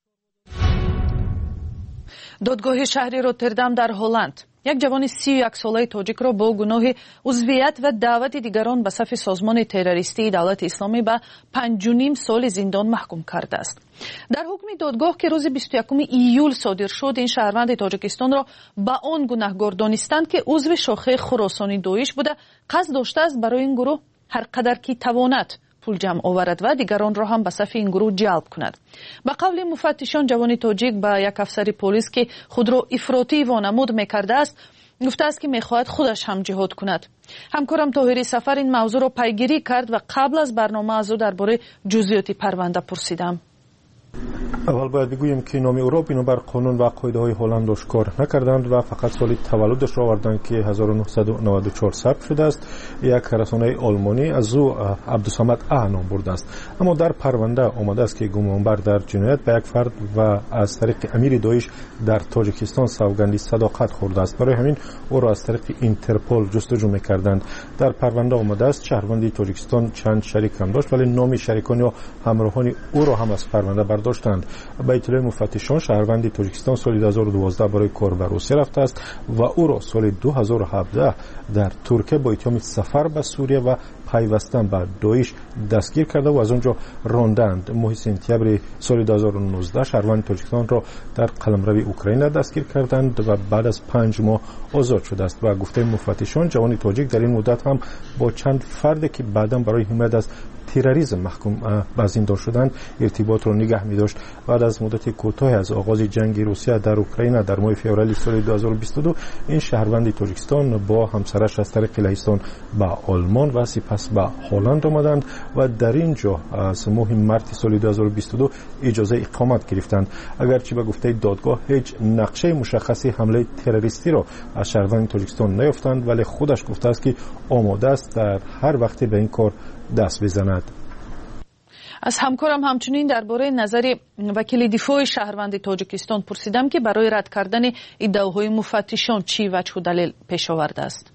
دادگاه شهری روتردام در هلند یک جوان 31 ساله تاجیک را با گناه عضویت و دعوت دیگران به صف سازمان تروریستی دولت اسلامی به 5.5 سال زندان محکوم کرده است. در حکم دادگاه که روز 21 ایول صادر شد، این شهروند تاجیکستان را به آن گناهکار دانستند که عضو شاخه خراسانی داعش بوده، قصد داشته است برای این گروه هر قدر که تواند پول جمع آورد و دیگران را هم به صف این گروه جلب کند. به قول مفتشان، جوان تاجیک به یک افسر پلیس که خود را افراطی وانمود میکرده است گفته است که میخواهد خودش هم جهاد کند. همکارم طاهری سفر این موضوع را پیگیری کرد و قبل از برنامه از او درباره جزئیات پرونده پرسیدم. اول باید بگوییم که نام او را بنابر قانون و قاعده‌های هلند آشکار نکردند و فقط سال تولدش را آوردند که 1994 ثبت شده است. یک رسانه آلمانی از او عبدالصمد ا نام برده است، اما در پرونده آمده است که گمانبر در جنایت به یک فرد و از طریق امیر داعش در تاجیکستان سوگند صداقت خورده است. برای همین او را از طریق اینترپل جستجو می‌کردند. در پرونده آمده است شهروند تاجیکستان چند شریک هم داشت، ولی نام شریکان یا همراهان او را هم از پرونده برداشتند. به اطلاع مفتشان شهروند تاجیکستان سال 2012 برای کار به روسیه رفته است و او را سال 2017 در ترکیه با اتهام سفر به سوریه و پیوستن به داعش دستگیر کرده و از آنجا راندند. ماه سپتامبر سال 2019 شهروند تاجیکستان را در قلمرو اوکراین دستگیر کردند و بعد از 5 ماه آزاد شده است. و گفته مفتشان جوان تاجیک در این مدت هم با چند فرد که بعداً برای حمایت از تروریسم محکوم به زندان شدند ارتباط را نگه می داشت. بعد از مدت کوتاهی از آغاز جنگ روسیه در اوکراین در ماه فوریه سال 2022 این شهروند تاجیکستان با همسرش از طریق لهستان به آلمان و سپس به هلند آمدند و در اینجا از ماه مارس سال 2022 اجازه اقامت گرفتند. اگرچه به گفته دادگاه هیچ نقشه مشخصی حمله تروریستی را از شهروند تاجیکستان نیافتند، ولی خودش گفته است که آماده است در هر وقتی به این کار دست بزند. از همکارم همچنین درباره نظر وکیل دفاع شهروند تاجیکستان پرسیدم که برای رد کردن ادعاهای مفتشان چی وجه و دلیل پیش آورده است.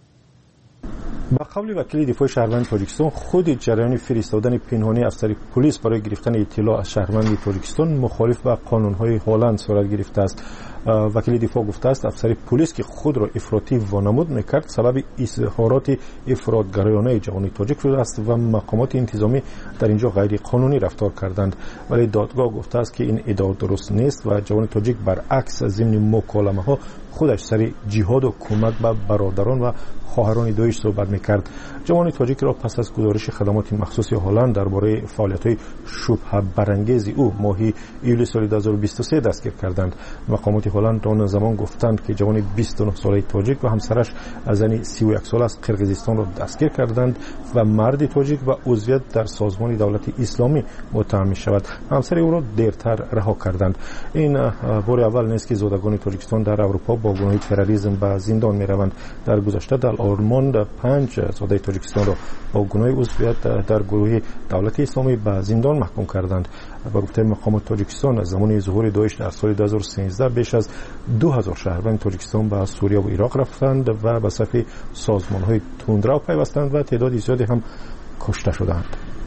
با قول وکیل دفاع شهروند تاجیکستان، خود جریان فرستادن پنهانی افسر پلیس برای گرفتن اطلاع از شهروند تاجیکستان مخالف با قانون‌های هلند صورت گرفته است. وکیل دفاع گفته است افسر پلیس که خود را افراطی وانمود میکرد سبب اظهارات افراطگرایانه جوان تاجیک شده است و مقامات انتظامی در اینجا غیر قانونی رفتار کردند. ولی دادگاه گفته است که این ادعا درست نیست و جوان تاجیک برعکس ضمن مکالمه ها خودش سر جهاد و کمک به برادران و خواهران داعش صحبت میکرد. جوان تاجیک را پس از گزارش خدمات مخصوص هلند درباره فعالیت‌های شبهه برانگیز او ماه ایول سال 2023 دستگیر کردند. مقامات هلند آن زمان گفتند که جوان 29 ساله تاجیک و همسرش زن 31 ساله از قرقیزستان را دستگیر کردند و مرد تاجیک و عضویت در سازمان دولت اسلامی متهم می‌شود. همسر او را دیرتر رها کردند. این بار اول نیست که زادگان تاجیکستان در اروپا با گناه تروریسم به زندان می‌روند. در گذشته در آلمان 5 زاده تاجیکستان را با گناه عضویت در گروه دولت اسلامی به زندان محکوم کردند. با گفته مقامات تاجیکستان از زمان ظهور داعش در سال 2013 بیش از 2000 شهروند تاجیکستان به سوریه و عراق رفتند و به صف سازمان‌های تندرو پیوستند و تعداد زیادی هم کشته شدند.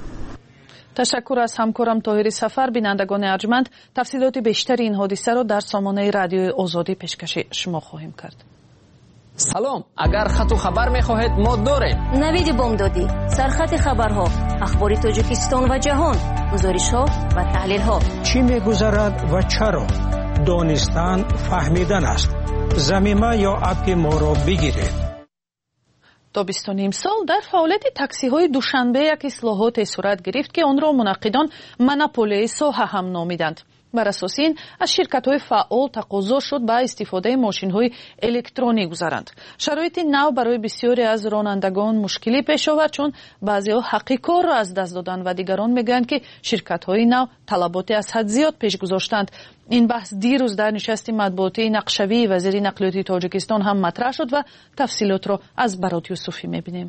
تشکر از همکارم طاهری سفر. بینندگان ارجمند، تفصیلات بیشتر این حادثه را در سامانه رادیوی آزادی پیشکش شما خواهیم کرد. سلام، اگر خط و خبر می‌خواهید ما داریم. نوید بامدادی، سرخط خبرها، اخبار تاجیکستان و جهان، گزارش‌ها و تحلیل‌ها. چی می‌گذرد و چرا؟ دانستن فهمیدن است. ضمیمه یا اپ ما را بگیرید. تابستان امسال در فعالیت تاکسی‌های دوشنبه یک اصلاحات صورت گرفت که آن را منعقدان مناپولی ساحه هم نامیدند. بر اساس این از شرکت‌های فعال تقاضا شد به استفاده ماشین‌های الکترونیک گذارند. شرایط نو برای بسیاری از رانندگان مشکلی پیش آورد، چون بعضی‌ها حق کار را از دست دادند و دیگران میگویند که شرکت‌های نو طلبات از حد زیاد پیش گذاشتند. این بحث دیروز در نشست مطبوعاتی نقشوی وزیر نقلیات تاجیکستان هم مطرح شد و تفصیلات را از برات یوسفی می‌بینیم.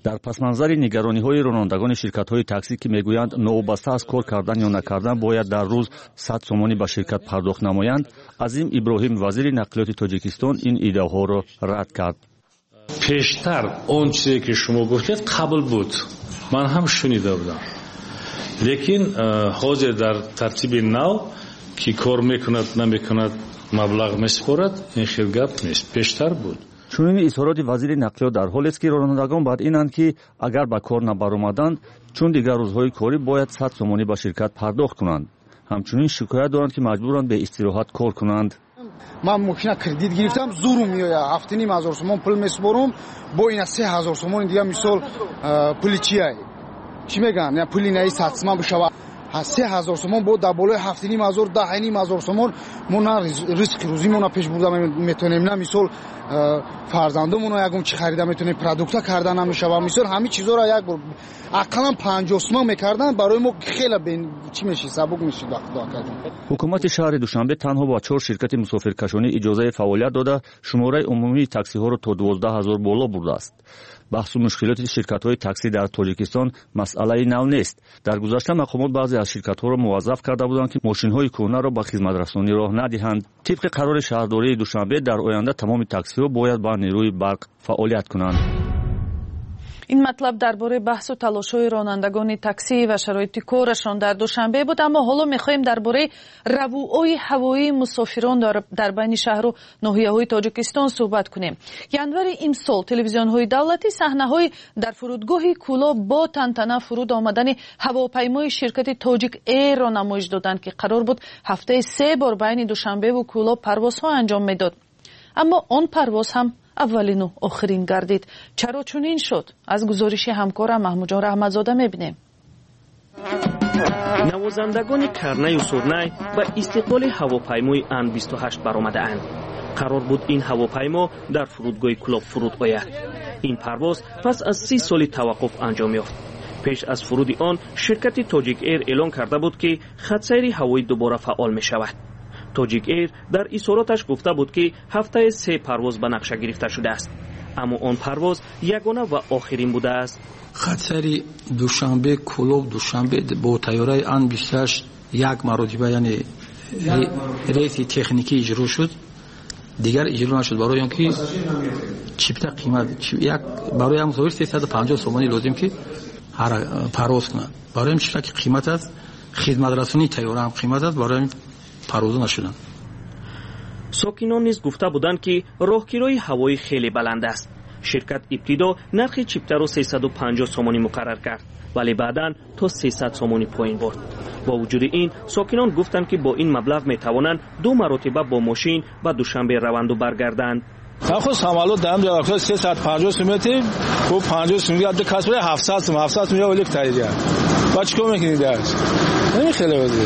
дар пасманзари нигарониҳои ронандагони ширкатҳои таксӣ ки мегӯянд новобаста аз кор кардан ё накардан бояд дар рӯз 100 сомонӣ ба ширкат пардохт намоянд, Азим Иброҳим, вазири нақлиёти Тоҷикистон, ин идеаҳоро рад кард. пештар он чизе ки шумо гуфтед қабул буд, ман ҳам шунида будам, лекин ҳозир дар тартиби нав ки кор мекунад намекунад маблағ месупорад, ин хел гап нест, пештар буд. чунин изҳороти вазири нақлиёт дар ҳолест ки ронандагон баъд инанд ки агар ба кор набаромаданд, чун дигар рӯзҳои корӣ бояд 100 сомонӣ ба ширкат пардохт кунанд. ҳамчунин шикоят доранд ки маҷбуранд бе истироҳат кор кунанд. ман мошина кредит гирифтам, зурум меояд, 7,500 сомон пул месупорам, бо ина 3,000 сомони дига мисол пули чия чӣ мегӯям, пули наи сатсма бишавад, 3,000 сомон бо дар болои 7,500 10,500 сомон мо на ризқи рӯзимона пеш бурда метонем, на мисол фарзандумона ягон чӣ харида метонем, продукта карда намешавад, мисол ҳамин чизоро як бор ақаллан 50 сомон мекардан барои мо хела чӣ мешид, сабук мешид вақти дуа кардем. ҳукумати шаҳри Душанбе танҳо ба 4 ширкати мусофиркашонӣ иҷозаи фаъолият дода, шумораи умумии таксиҳоро то 12,000 боло бурдааст. баҳсу мушкилоти ширкатҳои таксӣ дар Тоҷикистон масъалаи нав нест. дар гузашта мақомот баъзе аз ширкатҳоро муваззаф карда буданд ки мошинҳои кӯҳнаро ба хизматрасонӣ роҳ надиҳанд. тибқи қарори шаҳрдории Душанбе дар оянда тамоми таксиҳо бояд ба нерӯи барқ фаъолият кунанд. ин матлаб дар бораи баҳсу талошҳои ронандагони таксӣ ва шароити корашон дар Душанбе буд, аммо ҳоло мехоҳем дар бораи равуои ҳавоии мусофирон дар байни шаҳру ноҳияҳои Тоҷикистон суҳбат кунем. январи имсол телевизионҳои давлатӣ саҳнаҳои дар фурудгоҳи Кӯлоб бо тантана фуруд омадани ҳавопаймои ширкати Тоҷик Эйрро намоиш доданд, ки қарор буд ҳафтаи 3 бор байни Душанбеву Кӯлоб парвозҳо анҷом медод. аммо он парвоз ҳам аввалину охирин гардид. чаро чунин шуд? аз гузориши ҳамкорам Маҳмуҷон Раҳматзода мебинем. навозандагони Карнаю Сурнай ба истиқболи ҳавопаймои Ан-28 баромадаанд. қарор буд ин ҳавопаймо дар фурудгоҳи Кӯлоб фуруд ояд. ин парвоз пас аз 30 соли таваққуф анҷом ёфт. пеш аз фуруди он ширкати Тоҷик Эйр эълон карда буд ки хатсайри ҳавоӣ дубора фаъол мешавад. Тоҷик Эйр дар изҳороташ гуфта буд ки ҳафтаи 3 парвоз ба нақша гирифта шудааст, аммо он парвоз ягона ва охирин будааст. хатсайри Душанбе Кӯлоб Душанбе бо тайёраи Ан-28 як маротиба, яъне рейси техникӣ иҷро шуд, дигар иҷро нашуд, барои он ки чипта қимат барои ҳам мусофир 350 сомонӣ лозим ки парвоз кунад. барои ҳам чипта ки қимат аст, хизматрасонии тайёра ҳам қимат аст, барои ҳам парвоза нашуданд. сокинон низ гуфта буданд ки роҳгирои ҳавоӣ хеле баланд аст. ширкат ибтидо нархи чиптаро 350 сомонӣ муқаррар кард, вале баъдан то 300 сомонӣ поин бурд. бо вуҷуди ин сокинон гуфтанд ки бо ин маблағ метавонанд 2 маротиба бо мошин ба Душанбе раванду баргарданд. نخو سامالو دام جا وقت 350 میتی کو 50 میلیارد دو کاس بره 700 میلیارد ولی تایید باچ کو میکنید درش نمی خیلی ولی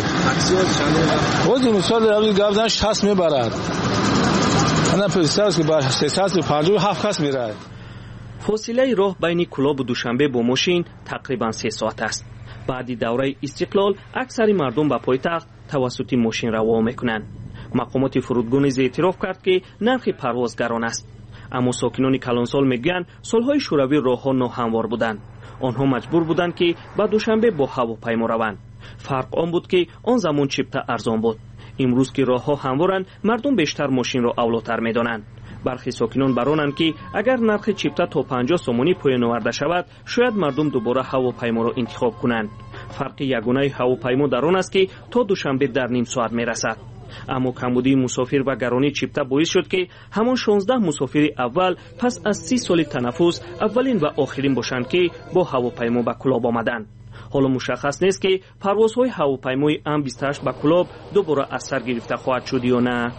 خود مثال روی گاودن 60 میبرد انا پساس که با 357 کاس میره. فاصله راه بین کلاب و دوشنبه با ماشین تقریبا 3 ساعت است. بعد دوره استقلال اکثر مردم به پایتخت توسط ماشین راه میکنند. مقامات فرودگاه نیز اعتراف کرد که نرخ پرواز گران است. اما ساکنان کلانسال میگویند سالهای شوروی راهها ناهموار بودند. آنها مجبور بودند که به دوشنبه با هواپیما روند. فرق آن بود که آن زمان چپتا ارزان بود. امروز که راهها هموارند مردم بیشتر ماشین را اولاتر میدانند. برخی ساکنان برانند که اگر نرخ چپتا تا 50 سومانی پایین آورده شود شاید مردم دوباره هواپیما را انتخاب کنند. فرق یگانه هواپیما در آن است که تا دوشنبه در نیم ساعت میرسد. اما کمبودی مسافر و گرانی چپتا باعث شد که همان 16 مسافر اول پس از 30 سال تنفس اولین و آخرین باشند که با هواپیما به کلاب آمدند. حالا مشخص نیست که پروازهای هواپیمای Ан-28 به کلاب دوباره از سر گرفته خواهد شد یا نه.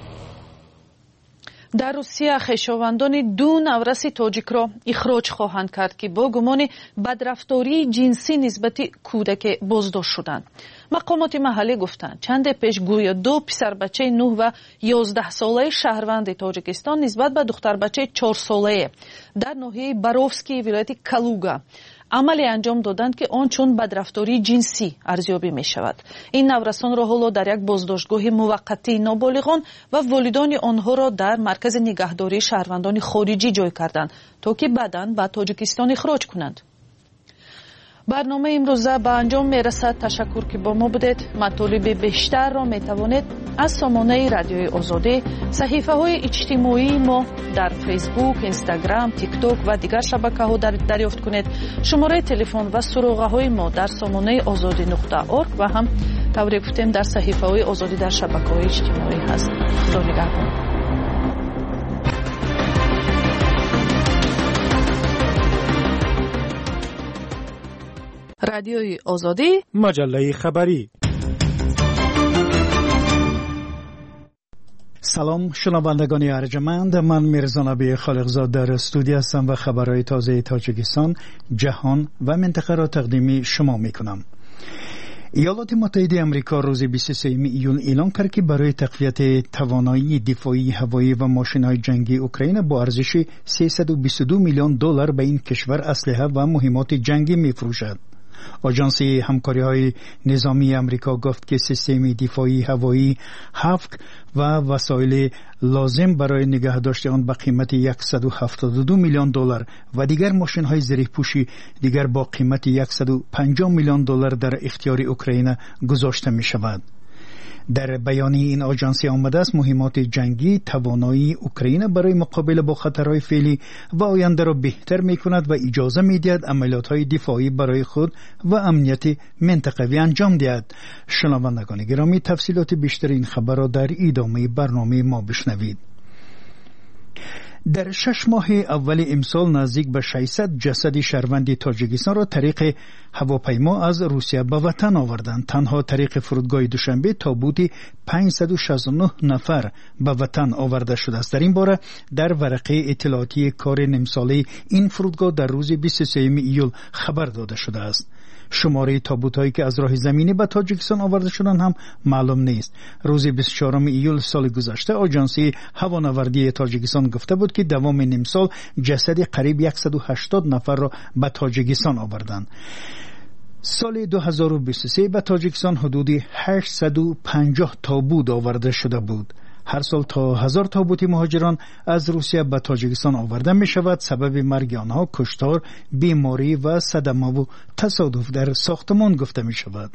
در روسیه خویشاوندان 2 نورس تاجیک را اخراج خواهند کرد که با گمان بدرفتاری جنسی نسبت کودک بازداشت شدند. مقامات محلی گفتند چند پیش گویا 2 پسر بچه 9 و 11 ساله شهروند تاجیکستان نسبت به دختر بچه 4 ساله در ناحیه باروفسکی ولایت کالوگا عملی انجام دادند که آن چون بدرفتاری جنسی ارزیابی می شود. این نورسان را حالا در یک بازداشتگاه موقتی نابالغان و والدان آنها را در مرکز نگهداری شهروندان خارجی جای کردند تا که بعداً به تاجیکستان اخراج کنند. برنامه امروزه به انجام میرسد. تشکر که با ما بودید. مطالب بیشتر را میتوانید از سامانه رادیوی آزادی، صحیفه های اجتماعی ما در فیسبوک، اینستاگرام، تیک توک و دیگر شبکه ها دریافت کنید. شماره تلفن و سروغه های ما در سامانه azadi.org و هم طوری گفتیم در صحیفه های آزادی در شبکه های اجتماعی هست. خدا نگهدار. رادیوی آزادی، مجله خبری. سلام شنوندگان ارجمند، من میرزا نبی خالقزاد در استودیو هستم و خبرهای تازه تاجیکستان، جهان و منطقه را تقدیم شما میکنم. ایالات متحده آمریکا روز 23 ایول اعلام کرد که برای تقویت توانایی دفاعی هوایی و ماشین‌های جنگی اوکراین با ارزش 322 میلیون دلار به این کشور اسلحه و مهمات جنگی میفروشد. آژانس همکاری‌های نظامی آمریکا گفت که سیستم دفاعی هوایی هافک و وسایل لازم برای نگهداشت آن به قیمت 172 میلیون دلار و دیگر ماشین‌های زره‌پوشی دیگر با قیمت 150 میلیون دلار در اختیار اوکراین گذاشته می‌شود. در بیانیه این آژانس آمده است مهمات جنگی توانایی اوکراین برای مقابله با خطرهای فعلی و آینده را بهتر می‌کند و اجازه می‌دهد عملیات‌های دفاعی برای خود و امنیت منطقوی انجام دهد. شنوندگان گرامی، تفصیلات بیشتر این خبر را در ادامه برنامه ما بشنوید. در 6 ماه اول امسال نزدیک به 600 جسد شهروند تاجیکستان را طریق هواپیما از روسیه به وطن آوردند. تنها طریق فرودگاه دوشنبه تابوت 569 نفر به وطن آورده شده است. در این باره در ورقه اطلاعاتی کار نیم این فرودگاه در روز 23 ایول خبر داده شده است. شماره تابوت‌هایی که از راه زمینی به تاجیکستان آورده شدند هم معلوم نیست. روز 24 ایول سال گذشته آژانس هوانوردی تاجیکستان گفته بود که دوام نیم سال جسد قریب 180 نفر را به تاجیکستان آوردند. سال 2023 به تاجیکستان حدود 850 تابوت آورده شده بود. هر سال تا 1000 تابوت مهاجران از روسیه به تاجیکستان آورده می شود. سبب مرگ آنها کشتار، بیماری و صدمه و تصادف در ساختمان گفته می شود.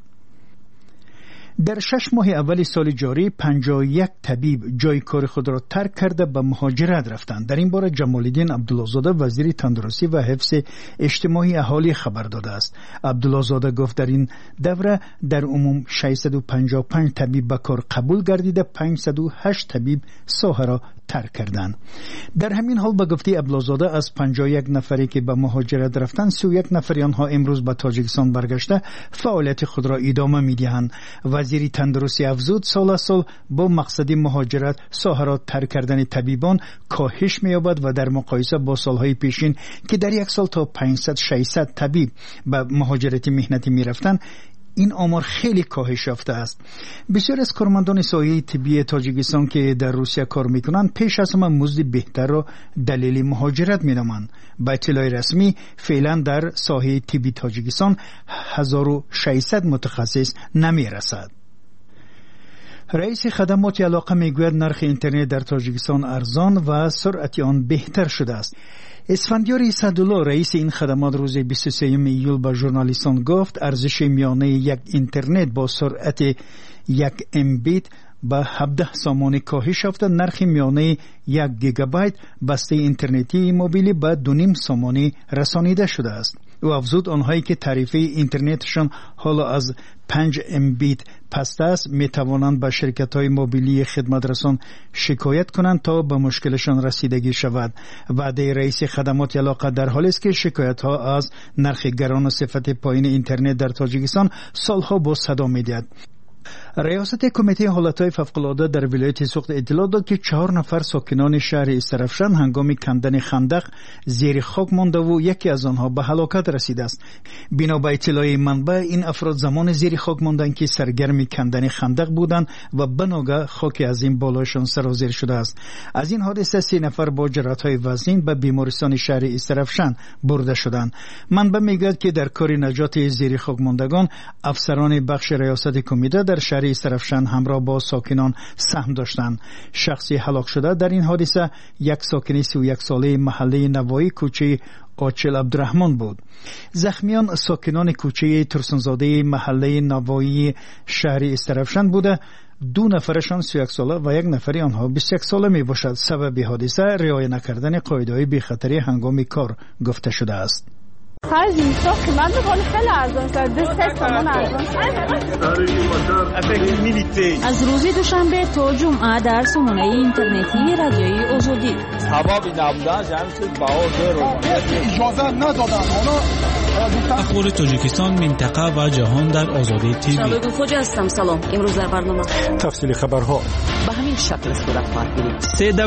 در 6 ماه اول سال جاری 51 طبیب جای کار خود را ترک کرده به مهاجرت رفتند. در این باره جمالالدین عبدالله‌زاده وزیر تندرستی و حفظ اجتماعی اهالی خبر داده است. عبدالله‌زاده گفت در این دوره در عموم 655 طبیب به کار قبول گردیده، 508 طبیب ساحه را ترک کردند. در همین حال به گفته عبدالله‌زاده از 51 نفری که به مهاجرت رفتند 31 نفر آنها امروز به تاجیکستان برگشته فعالیت خود را ادامه می‌دهند. وزیر تندرستی افزود سال با مقصد مهاجرت ساحه را ترک کردن طبیبان کاهش می‌یابد و در مقایسه با سالهای پیشین که در یک سال تا 500-600 طبیب به مهاجرت مهنتی می‌رفتند این آمار خیلی کاهش یافته است. بسیار از کارمندان سایه طبی تاجیکستان که در روسیه کار میکنند پیش از همه مزد بهتر را دلیل مهاجرت مینامند. با اطلاع رسمی فعلا در ساحه طبی تاجیکستان 1600 متخصص نمیرسد. رئیس خدمات علاقه میگوید نرخ اینترنت در تاجیکستان ارزان و سرعت آن بهتر شده است. اسفندیار صدالله رئیس این خدمات روز 23 ایول به ژورنالیستان گفت ارزش میانه یک اینترنت با سرعت 1 MB به 17 سامانه کاهش یافته. نرخ میانه 1 گیگابایت بسته اینترنتی موبیلی به 2.5 سامانه رسانیده شده است. او افزود آنهایی که تعرفه اینترنتشان حالا از 5 MB پست است می توانند به شرکت‌های موبیلی خدمت رسان شکایت کنند تا به مشکلشان رسیدگی شود. وعده رئیس خدمات علاقه در حالی است که شکایت‌ها از نرخ گران و صفت پایین اینترنت در تاجیکستان سالها با صدا می‌دهد. ریاست کمیته حالتهای فوق‌العاده در ولایت سوخت اطلاع داد که 4 نفر ساکنان شهر استرفشن هنگام کندن خندق زیر خاک مانده و یکی از آنها به هلاکت رسیده است. بنا به اطلاع منبع این افراد زمان زیر خاک ماندند که سرگرم کندن خندق بودند و بناگه خاک از این بالایشان سرازیر شده است. از این حادثه 3 نفر با جراحت‌های وزین به بیمارستان شهر استرفشن برده شدند. منبع میگوید که در کار نجات زیر خاک ماندگان افسران بخش ریاست کمیته در شهر استرفشن همراه با ساکنان سهم داشتند. شخصی هلاک شده در این حادثه یک ساکن 31 ساله محله نوایی کوچه آچل عبدالرحمن بود. زخمیان ساکنان کوچه ترسنزاده محله نوایی شهر استرفشن بوده. 2 نفرشان 31 ساله و 1 نفری آنها 21 ساله می باشد. سبب حادثه رعایت نکردن قاعده‌های بی‌خطری هنگام کار گفته شده است. خرج میساخت من بخوام خیلی ارزان شد 2 تومان ارزان از روز دوشنبه تا جمعه در سامانه اینترنتی رادیوی آزادی هوا نبودن جمعیت بها اجازه ندادن اخبار تاجیکستان منطقه و جهان در آزادی تیوی. شبکه خوجا هستم. سلام. امروز در برنامه تفصیل خبرها به همین شکل صورت خواهد گرفت.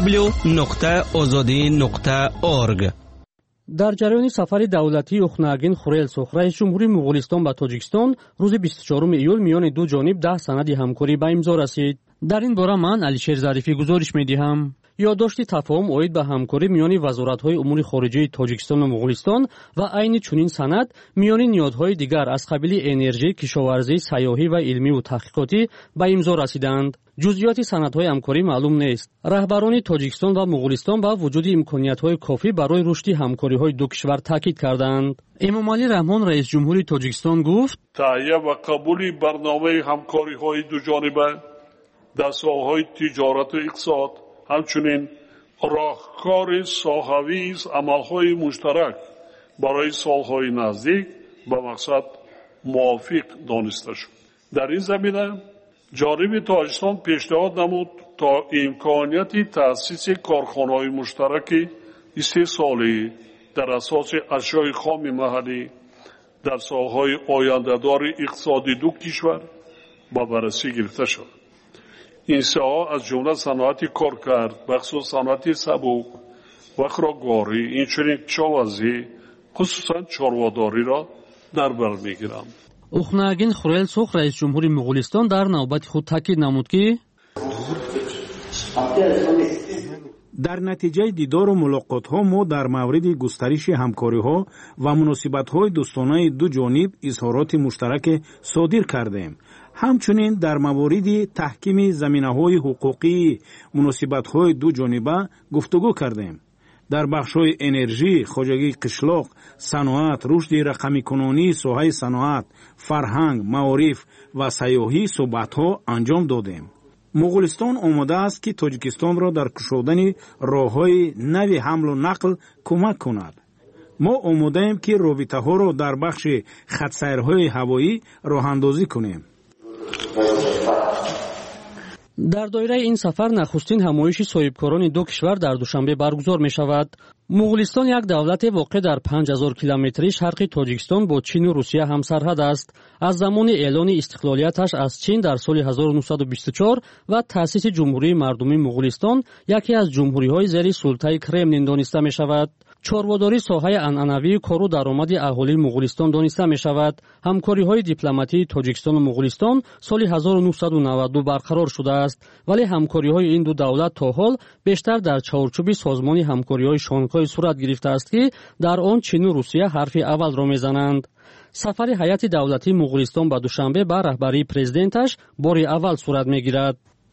www.azadi.org. در جریان سفر دولتی اخناگین خورل سرخ رئیس جمهوری مغولستان به تاجیکستان روز 24 ایول میان دو جانب 10 سند همکاری به امضا رسید. در این باره من علیشیر ظریفی گزارش می‌دهم. یادداشت تفاهم اوید به همکاری میان وزارت‌های امور خارجه تاجیکستان و مغولستان و عین چنین سند میان نیازهای دیگر از قبیل انرژی، کشاورزی، سیاحی و علمی و تحقیقاتی به امضا رسیدند. جزئیات سندهای همکاری معلوم نیست. رهبران تاجیکستان و مغولستان با وجود امکانیت‌های کافی برای رشد همکاری‌های دو کشور تاکید کردند. امامعلی رحمان رئیس جمهوری تاجیکستان گفت: تهیه و قبول برنامه همکاری‌های دو جانبه در ساحه‌های تجارت و اقتصاد، همچنین راهکار ساحوی عمل‌های مشترک برای سال‌های نزدیک به مقصد موافق دانسته شد. در این زمینه جانب تاجیکستان پیشنهاد نمود تا امکانیت تأسیس کارخانه‌های مشترک استحصالی در اساس اشیاء خام محلی در ساحه‌های آینده‌دار اقتصادی دو کشور با بررسی گرفته شد. این ساحه از جمله صنعت کارکرد، بخصوص صنعت سبک و خودروگاری، اینچنین کشاورزی، خصوصا چارواداری را در بر می‌گیرند. اخناگین خورل سرخ رئیس جمهوری مغولستان در نوبت خود تاکید نمود که در نتیجه دیدار و ملاقات‌ها ما در مورد گسترش همکاری‌ها و مناسبت‌های دوستانه دو جانب اظهارات مشترک صادر کردیم. همچنین در موارد تحکیم زمینه‌های حقوقی مناسبت‌های دو جانبه گفتگو کردیم. در بخش‌های انرژی، خواجگی قشلاق، صنعت، رشد رقمی کنونی، ساحه صنعت، فرهنگ، معارف و سیاحی صحبت‌ها انجام دادیم. مغولستان آماده است که تاجیکستان را در کشودن راه‌های نوی حمل و نقل کمک کند. ما آماده ایم که رابطه‌ها را در بخش خط‌سیرهای هوایی راه‌اندازی کنیم. در دایره این سفر نخستین همایش صاحبکاران دو کشور در دوشنبه برگزار می شود. مغولستان یک دولت واقع در 5000 کیلومتری شرق تاجیکستان با چین و روسیه همسرحد است. از زمان اعلان استقلالیتش از چین در سال 1924 و تأسیس جمهوری مردمی مغولستان یکی از جمهوری‌های زیر سلطه کرملین دانسته می شود. چارواداری ساحه عنعنوی کار و درآمد اهالی مغولستان دانسته می شود. همکاری‌های دیپلماتی تاجیکستان و مغولستان سال 1992 برقرار شده است، ولی همکاری‌های این دو دولت تا حال بیشتر در چارچوب سازمان همکاری‌های شانگهای صورت گرفته است که در آن چین و روسیه حرف اول را می‌زنند. سفر هیئت دولتی مغولستان به دوشنبه به رهبری پرزیدنتش بار اول صورت می‌گیرد.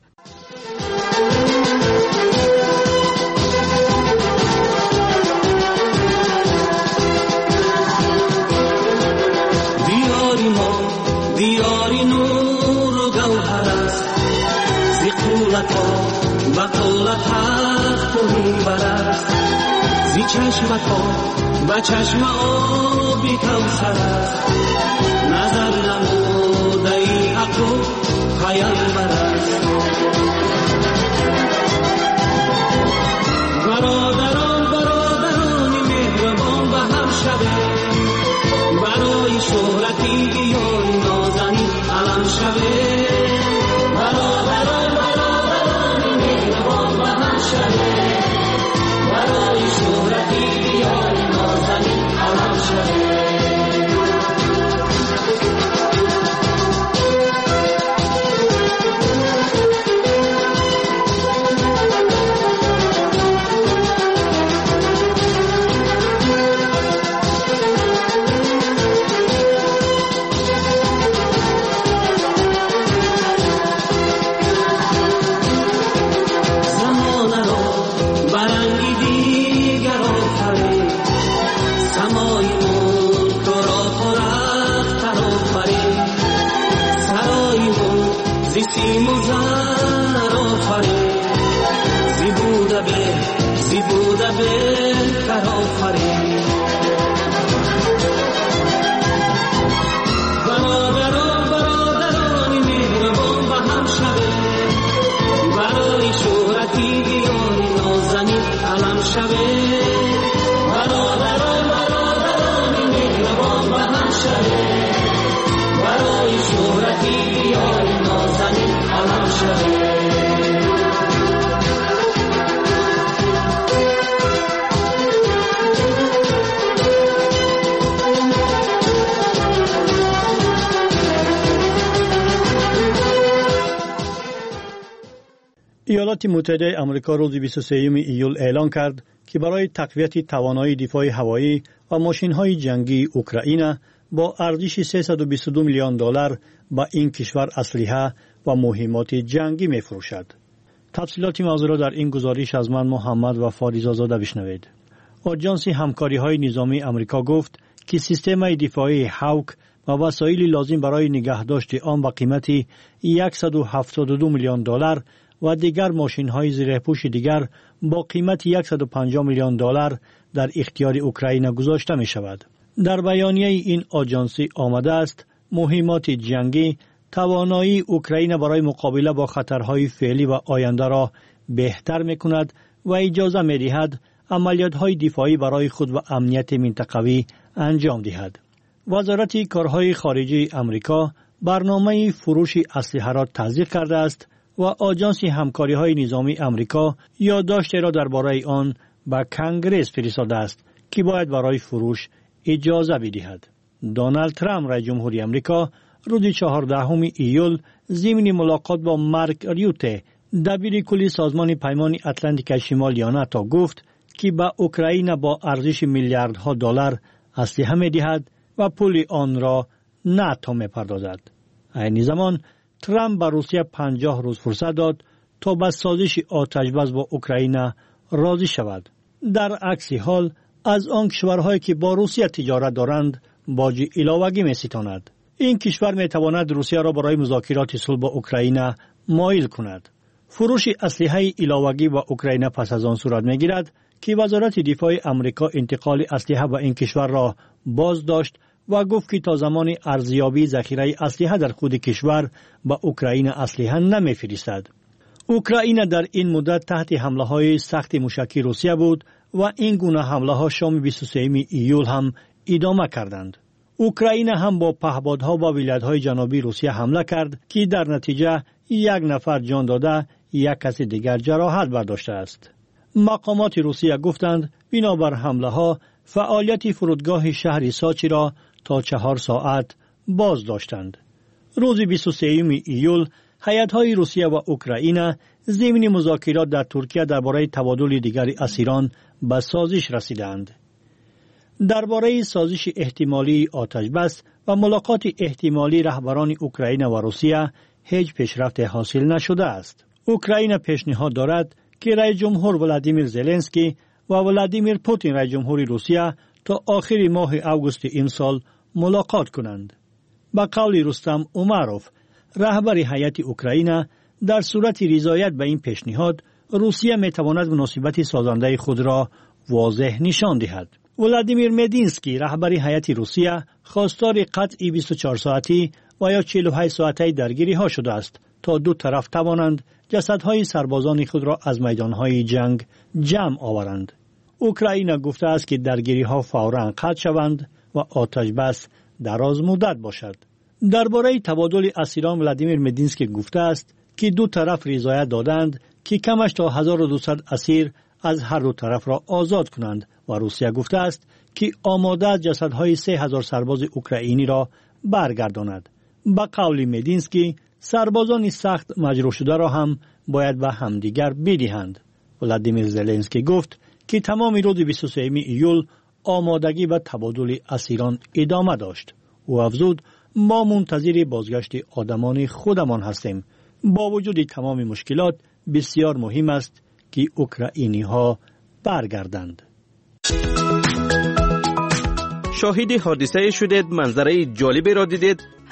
دیاری نور و گوهر است، زی قولت ها و قولت تخت و منبر است، زی چشمت ها و چشم آبی کوثر است، نظر نموده ای حق و پیامبر است. برادران مهربان به هم شده، برای شهرتی بیان نازنین علم شده. برادران مهربان به هم شده، برای شهرتی بیان نازنین علم شده. سیم و زر آفرین زیبوده بهتر آفرین برادرانی مهربان به هم شوه برای شهرتی دیاری نازنین علم شوه برادرانی مهربان به هم شوه برای شهرتی دیاری نازنین علم شوه ایالات متحده آمریکا روز 23 ایول اعلام کرد که برای تقویت توانایی دفاع هوایی و ماشین‌های جنگی اوکراین با ارزش 322 میلیون دلار به این کشور اسلحه و مهمات جنگی می‌فروشد. تفصیلات موضوع را در این گزارش از من محمد و فاریزاده بشنوید. آژانس همکاری‌های نظامی آمریکا گفت که سیستم دفاعی هاوک و وسایل لازم برای نگهداشت آن با قیمت 172 میلیون دلار و دیگر ماشین‌های زیرپوش دیگر با قیمت 150 میلیون دلار در اختیار اوکراین گذاشته می‌شود. در بیانیه این آژانسی آمده است مهمات جنگی توانایی اوکراین برای مقابله با خطرهای فعلی و آینده را بهتر می‌کند و اجازه می‌دهد عملیات‌های دفاعی برای خود و امنیت منطقوی انجام دهد. وزارت کارهای خارجه آمریکا برنامه فروش اسلحه را تصدیق کرده است و آژانس همکاری‌های نظامی آمریکا یادداشتی را درباره آن به کنگره فرستاده است که باید برای فروش اجازه بدهد. دونالد ترامپ رئیس جمهوری آمریکا روز 14 ایول ضمن ملاقات با مارک ریوته دبیر کلی سازمان پیمان اتلانتیک شمالی ناتو گفت که به اوکراین با ارزش میلیاردها دلار اسلحه می‌دهد و پول آن را ناتو می‌پردازد. این زمان ترامپ به روسیه 50 روز فرصت داد تا به سازش آتش‌بس با اوکراین راضی شود. در عکس حال از آن کشورهایی که با روسیه تجارت دارند باج علاوه‌ای می‌ستاند. این کشور می‌تواند روسیه را برای مذاکرات صلح با اوکراین مایل کند. فروش اسلحه علاوه‌ای با اوکراین پس از آن صورت می‌گیرد که وزارت دفاع آمریکا انتقال اسلحه به این کشور را باز داشت و گفت که تا زمان ارزیابی ذخیره اسلحه در خود کشور به اوکراین اسلحه نمی‌فرستد. اوکراین در این مدت تحت حمله‌های سخت موشکی روسیه بود و این گونه حمله‌ها شام 23 ایول هم ادامه کردند. اوکراین هم با پهپادها با ولایت‌های جنوبی روسیه حمله کرد که در نتیجه یک نفر جان داده، یک کس دیگر جراحت برداشته است. مقامات روسیه گفتند بنابر حمله‌ها فعالیت فرودگاه شهر ساچی را تا 4 ساعت باز داشتند. روز 23 ایول هیئت‌های روسیه و اوکراین ضمن مذاکرات در ترکیه درباره تبادل دیگر اسیران به سازش رسیدند. درباره سازش احتمالی آتش‌بس و ملاقات احتمالی رهبران اوکراین و روسیه هیچ پیشرفت حاصل نشده است. اوکراین پیشنهاد دارد که رئیس جمهور ولادیمیر زلنسکی و ولادیمیر پوتین رئیس جمهوری روسیه تا آخر ماه آگوست این سال ملاقات کنند. با قول رستم اوماروف رهبر هیئت اوکراین در صورت رضایت به این پیشنهاد روسیه میتواند مناسبت سازنده خود را واضح نشان دهد. ولادیمیر مدینسکی رهبر هیئت روسیه خواستار قطع 24 ساعتی و یا 48 ساعتی درگیری ها شده است تا دو طرف توانند جسدهای سربازان خود را از میدانهای جنگ جمع آورند. اوکراین گفته است که درگیری ها فوراً قطع شوند و آتش بس دراز مدت باشد. درباره تبادل اسیران ولادیمیر مدینسکی گفته است که دو طرف رضایت دادند که کمش تا 1200 اسیر از هر دو طرف را آزاد کنند و روسیه گفته است که آماده است جسدهای 3000 سرباز اوکراینی را برگرداند. با قول مدینسکی سربازان سخت مجروح شده را هم باید به همدیگر بدهند. ولادیمیر زلنسکی گفت که تمام روز 23 ایول آمادگی و تبادل اسیران ادامه داشت. او افزود ما منتظر بازگشت آدمان خودمان هستیم. با وجود تمام مشکلات بسیار مهم است که اوکراینی ها برگردند. شاهد حادثه شدید، منظره جالبی را دیدید؟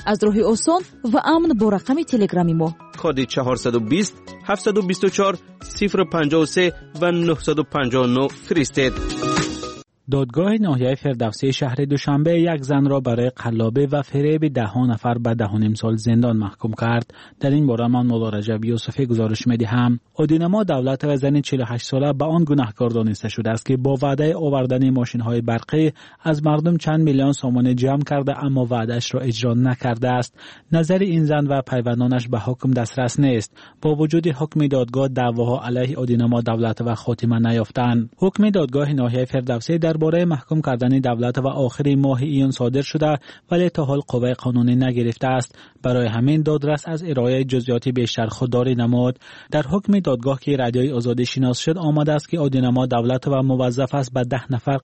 از راه آسان و امن با رقم تلگرامی ما کد 420 724 053 و 959 فرستید. دادگاه ناحیه فردوسی شهر دوشنبه یک زن را برای قلابه و فریب 10 نفر به 10.5 سال زندان محکوم کرد. در این باره من مولا رجب یوسفی گزارش می‌دهم. عادینما دولت و زن 48 ساله به آن گناهکار دانسته شده است که با وعده آوردن ماشین‌های برقی از مردم چند میلیون سوم جمع کرده اما وعده‌اش را اجرا نکرده است. نظر این زن و پیوندانش به حکم دسترس نیست. با وجود حکم دادگاه دعواها علیه عادینما دولت و خاتمه نیافتند. حکم دادگاه ناحیه فردوسی درباره محکوم کردن دولت و آخر ماه ایون صادر شده ولی تا حال قوه قانونی نگرفته است. برای همین دادرس از ارائه جزئیات بیشتر خودداری نمود. در حکم دادگاه که رادیوی آزادی شناس شد آمده است که عادینما دولت و موظف است به 10 نفر